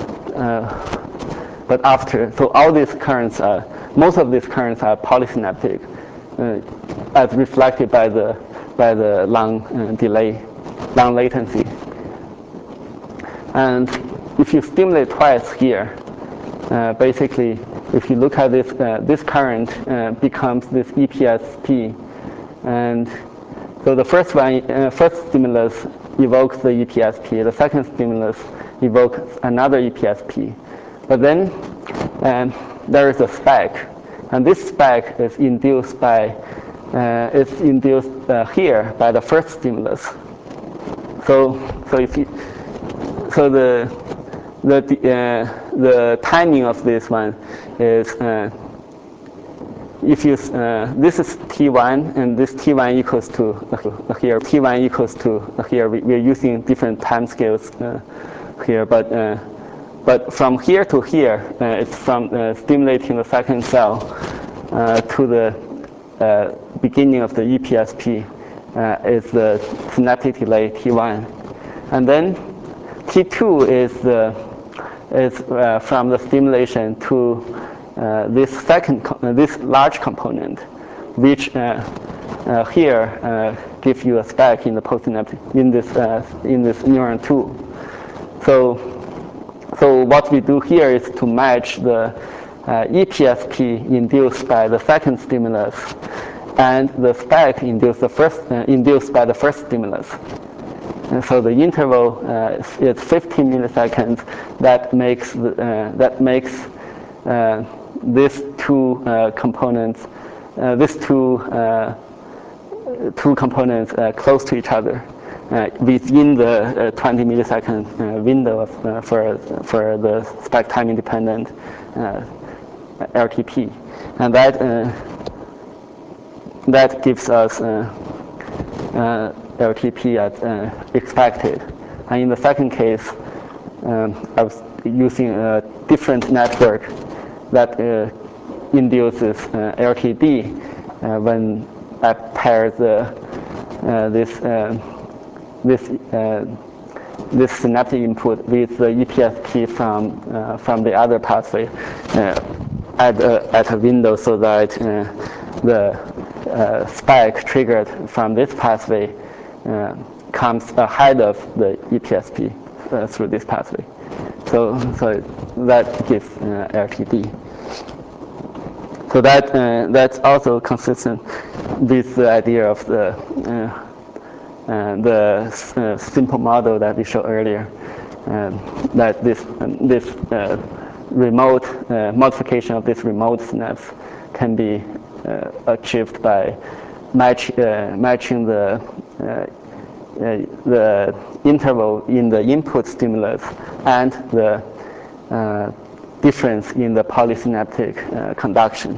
but after, so all these currents are, most of these currents are polysynaptic, as reflected by the long delay, long latency. And if you stimulate twice here, basically, if you look at this, this current becomes this EPSP, and so the first stimulus evokes the EPSP. The second stimulus evokes another EPSP. But then there is a spike, and this spike is induced by here by the first stimulus. So the timing of this one is if you this is T1, and this T1 equals to here. T1 equals to here. We're using different time scales here, but from here to here, it's from stimulating the second cell to the beginning of the EPSP is the synaptic delay T1, and then T2 is from the stimulation to this large component, which here give you a spike in the postsynaptic in this neuron 2. So what we do here is to match the EPSP induced by the second stimulus and the spike induced by the first stimulus. And so the interval is 15 milliseconds. That makes these two components, close to each other within the 20 millisecond window for the spike time independent LTP, and that gives us LTP as expected. And in the second case, I was using a different network that induces LTD when I pair this synaptic input with the EPSP from the other pathway at a window, so that the spike triggered from this pathway comes ahead of the EPSP through this pathway. So that gives LTD. So that's also consistent with the idea of the simple model that we showed earlier, that this remote modification of this remote synapse can be achieved by matching the interval in the input stimulus and the difference in the polysynaptic conduction.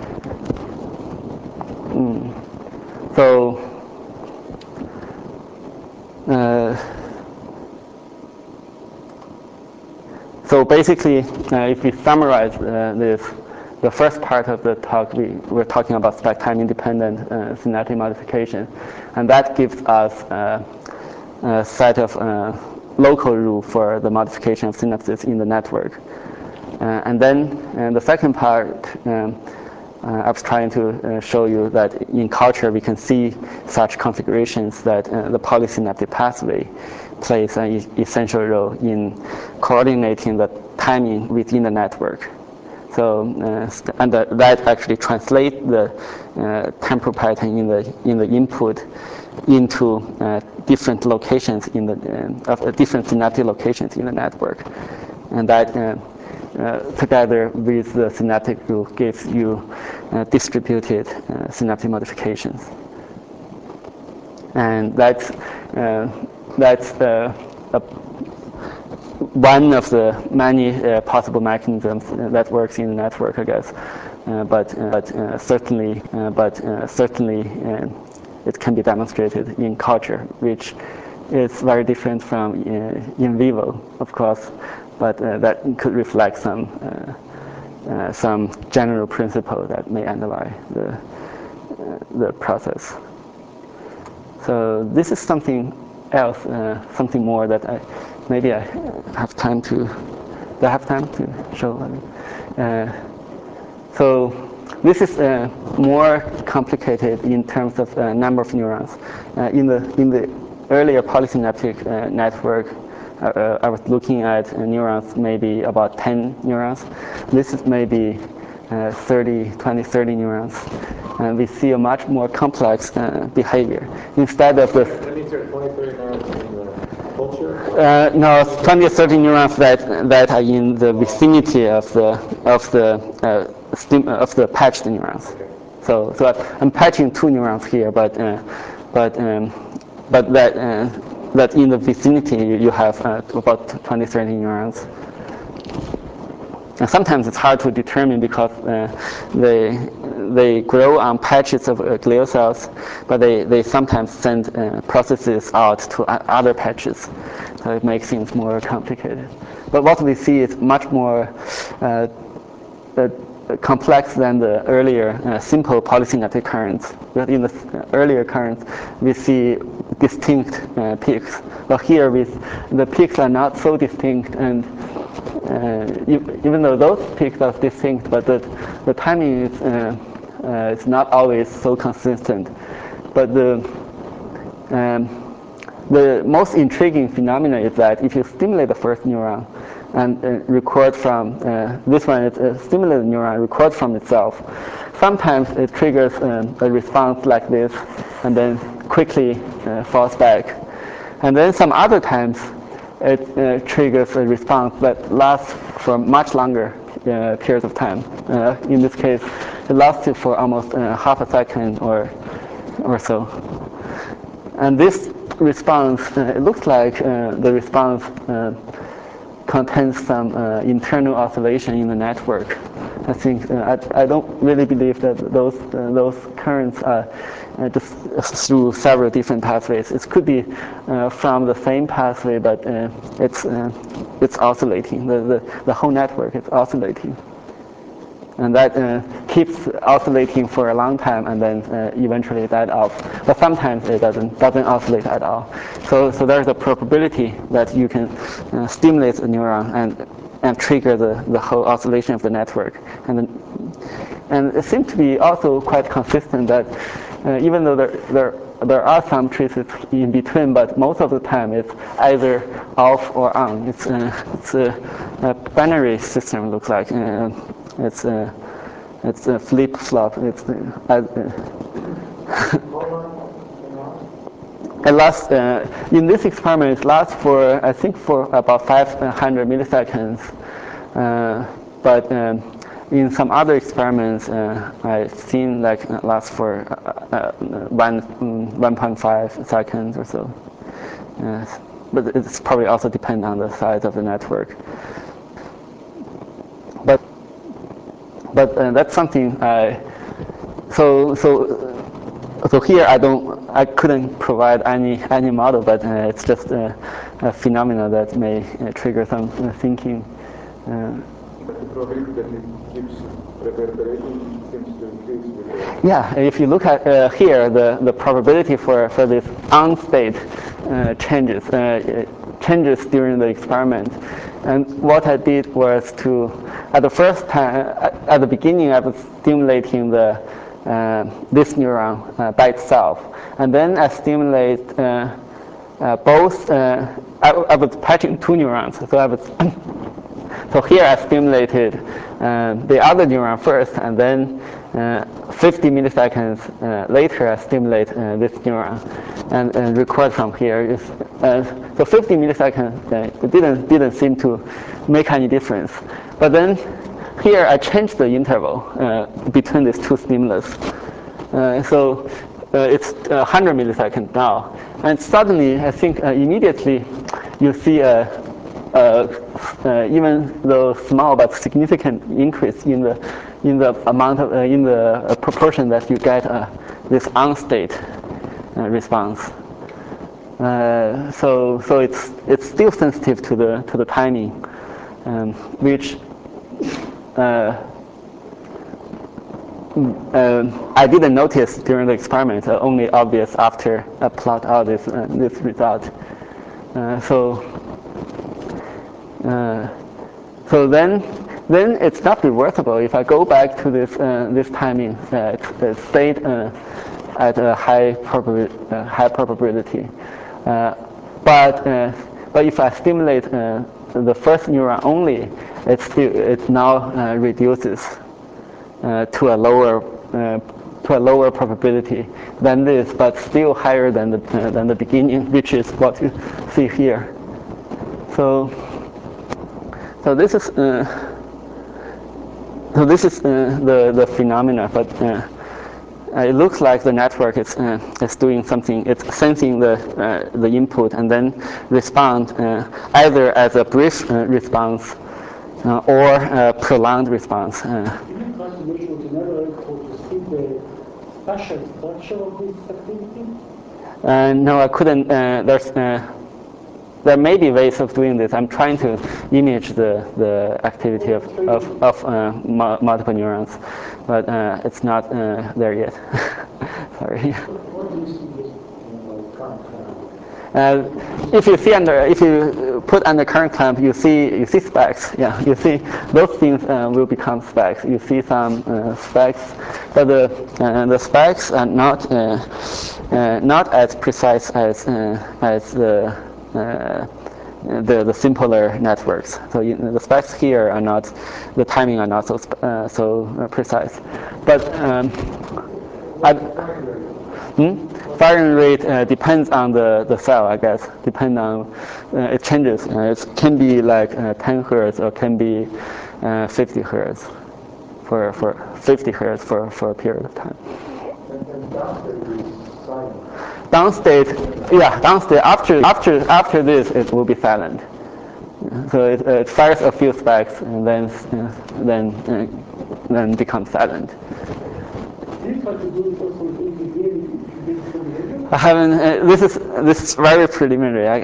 So basically, if we summarize the first part of the talk, we're talking about spike time independent synaptic modification, and that gives us a set of local rules for the modification of synapses in the network. And then the second part, I was trying to show you that in culture we can see such configurations that the polysynaptic pathway plays an essential role in coordinating the timing within the network. So and that actually translates the temporal pattern in the input into different locations in the different synaptic locations in the network, and that together with the synaptic rule gives you distributed synaptic modifications. And that's one of the many possible mechanisms that works in the network, I guess. But certainly it can be demonstrated in culture, which is very different from in vivo, of course. But that could reflect some general principle that may underlie the process. So this is something else, something more that I have time to. Do I have time to show? So this is more complicated in terms of number of neurons. In the earlier polysynaptic network, I was looking at neurons, maybe about 10 neurons. This is maybe 30 neurons. And we see a much more complex behavior. Instead of the... That means there are 20, 30 neurons in the culture? No, 20 or 30 neurons that are in the vicinity of the patched neurons. Okay. So I'm patching 2 neurons here, but that in the vicinity you have about 20, 30 neurons. And sometimes it's hard to determine because they grow on patches of glial cells, but they sometimes send processes out to other patches. So it makes things more complicated. But what we see is much more complex than the earlier simple polysynaptic currents. But in the earlier currents, we see distinct peaks. But here, the peaks are not so distinct, and even though those peaks are distinct, but the timing is not always so consistent. But the most intriguing phenomenon is that if you stimulate the first neuron and record from this one, it's a stimulated neuron, record from itself. Sometimes it triggers a response like this and then quickly falls back. And then some other times it triggers a response that lasts for much longer periods of time. In this case, it lasted for almost half a second or so. And this response, it looks like the response contains some internal oscillation in the network. I think I don't really believe that those currents are just through several different pathways. It could be from the same pathway, but it's oscillating. The whole network is oscillating, and that keeps oscillating for a long time, and then eventually died off. But sometimes it doesn't oscillate at all. So there's a probability that you can stimulate a neuron and trigger the whole oscillation of the network. And it seems to be also quite consistent that even though there are some traces in between, but most of the time it's either off or on. It's a binary system, looks like. It's a flip-flop. It lasts, in this experiment, it lasts for, I think, for about 500 milliseconds. But in some other experiments, I've seen like it lasts for 1.5 seconds or so. But it's probably also depends on the size of the network. But that's something so here I couldn't provide any model, but it's just a phenomenon that may trigger some thinking. But the probability that it keeps reverberating seems to increase with the... Yeah, if you look at here, the probability for this on state changes during the experiment. And what I did was to, at the beginning, I was stimulating this neuron by itself, and then I stimulate both. I was patching two neurons, so here I stimulated the other neuron first, and then 50 milliseconds later I stimulate this neuron and record from here. So 50 milliseconds it didn't seem to make any difference. But then here I changed the interval between these two stimulus. So it's 100 milliseconds now, and suddenly I think immediately you see even though small but significant increase in the amount of in the proportion that you get this on-state response. So it's still sensitive to the timing, which I didn't notice during the experiment. Only obvious after I plot out this result. So then it's not reversible. If I go back to this timing, it stayed at a high probability. But if I stimulate the first neuron only, it now reduces to a lower probability than this, but still higher than the beginning, which is what you see here. So this is the phenomena, but it looks like the network is doing something. It's sensing the input and then respond either as a brief response or a prolonged response. In constellation, was never able to see the spatial structure of this activity? No, I couldn't. There may be ways of doing this. I'm trying to image the activity of multiple neurons, but it's not there yet. Sorry. What do you see this current If you put under current clamp, you see specks. Yeah, you see those things will become specks. You see some specks, but the specks are not not as precise as the simpler networks. So the specs here are not, the timing are not so precise. But firing rate depends on the cell, I guess. Depends on, it changes. It can be like 10 hertz or can be 50 hertz for 50 hertz for a period of time. And downstate is silent. Downstate after this it will be silent. So it fires a few specs and then becomes silent. Do you try to do it also with ADV if you get some behavior? I haven't. This is very preliminary.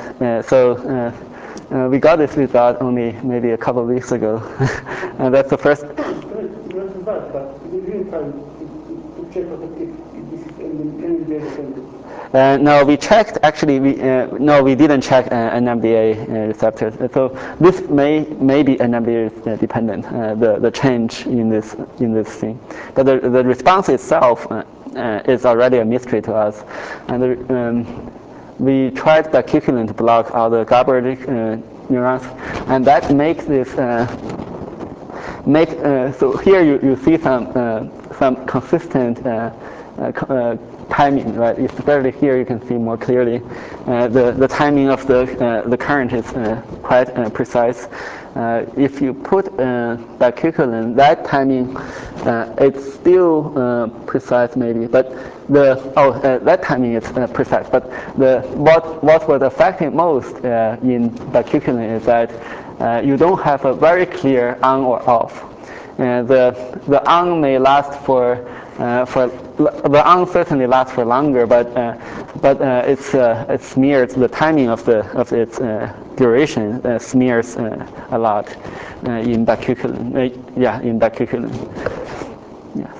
We got this result only maybe a couple of weeks ago, and that's the first. But we didn't try to check if this is NMDA dependent. No, we checked. Actually, we didn't check NMDA receptors. So this may be NMDA dependent. The change in this thing, but the response itself is already a mystery to us, and we tried bacuculin to block all the GABAergic neurons, and that makes this so here you see some consistent timing, right? Especially here you can see more clearly the timing of the current is quite precise. If you put bacuculin, that timing it's still precise maybe, but that timing is precise. But what was affecting most in bacuculin is that you don't have a very clear on or off. The on may last for the on certainly lasts for longer, but it smears the timing of its duration smears a lot in bacuculin. In bacuculin. Yes.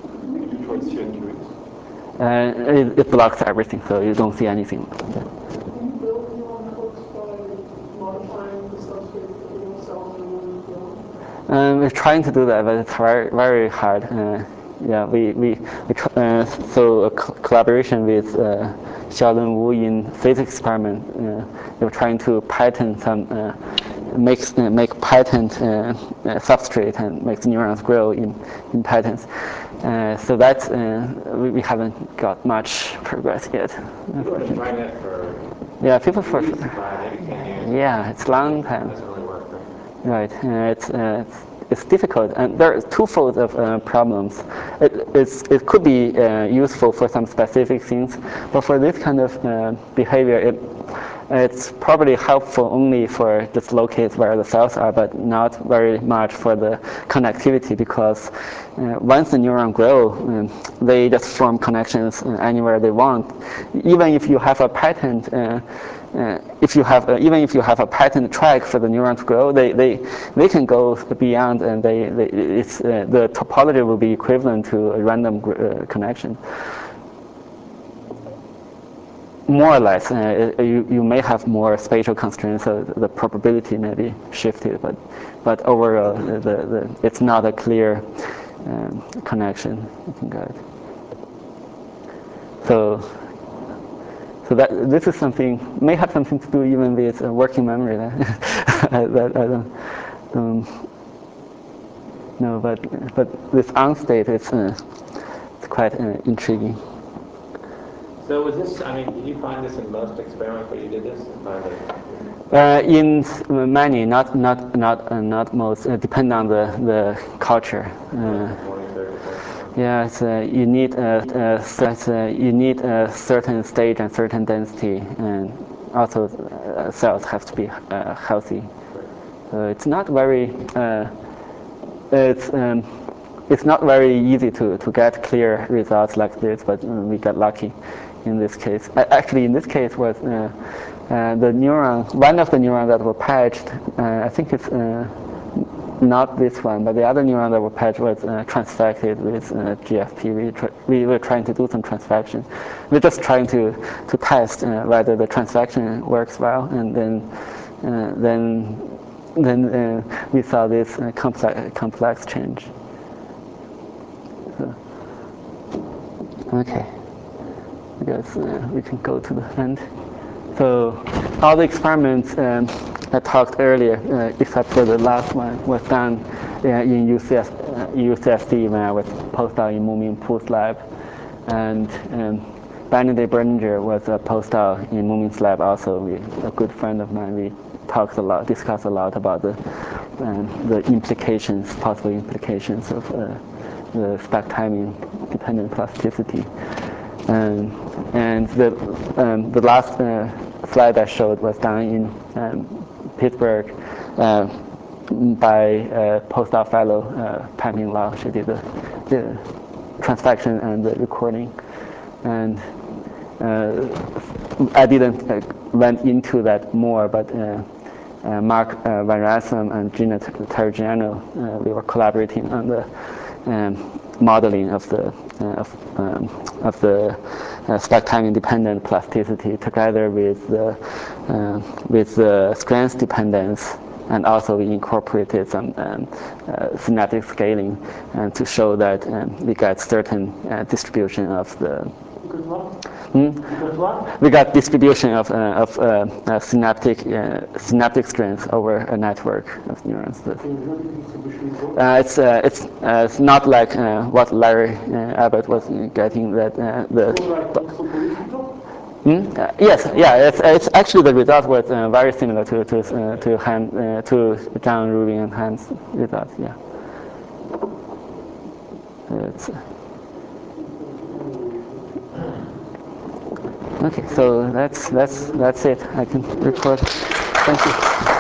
It blocks everything, so you don't see anything. Can you build neural networks by modifying the substrate that the cells are willing to grow? We're trying to do that, but it's very, very hard. So a collaboration with Xiaolun Wu in physics experiment, they were trying to patent some, make patent substrate and make neurons grow in patents. So that's we haven't got much progress yet. People have been trying that for people for maybe 10 years. it's a long time. It doesn't really work. Right? It's difficult, and there are twofold of problems. It could be useful for some specific things, but for this kind of behavior, it's probably helpful only for just locates where the cells are, but not very much for the connectivity, because once the neuron grow, they just form connections anywhere they want. Even if you have a patent, even if you have a patent track for the neuron to grow, they can go beyond, and the topology will be equivalent to a random connection. More or less, you may have more spatial constraints, so the probability may be shifted, but overall, it's not a clear connection. You can get. So that this is something may have something to do even with working memory. I don't know, but this on state it's quite intriguing. So was this, did you find this in most experiments where you did this? In many, not most. Depend on the culture. You need a certain stage and certain density, and also cells have to be healthy. So it's not very it's not very easy to get clear results like this, but we got lucky in this case. Actually, in this case was the neuron, one of the neurons that were patched. I think it's not this one, but the other neuron that were patched was transfected with GFP. We were trying to do some transfection. We're just trying to test whether the transfection works well, and then we saw this complex change. So, okay. because we can go to the end. So all the experiments I talked earlier, except for the last one, was done in UCSD when I was postdoc in Mumin Pu's lab, and Benedict Berninger was a postdoc in Mumin's lab also. A good friend of mine. We discussed a lot about the implications, possible implications of the spec timing dependent plasticity. And the last slide I showed was done in Pittsburgh by postdoc fellow Paming Lau. She did the transfection and the recording. And I didn't went into that more, but Mark Van Rassem and Gina Terrigiano, we were collaborating on the modeling of the spec time independent plasticity together with the strength dependence, and also we incorporated some synaptic scaling to show that we got certain distribution of the. Because what? Because what? We got distribution of synaptic strength over a network of neurons. It's not like what Larry Abbott was getting, that yes, yeah. It's actually the result was very similar to John Rubin and Hans' results. Yeah. Okay, so that's it. I can record. Thank you.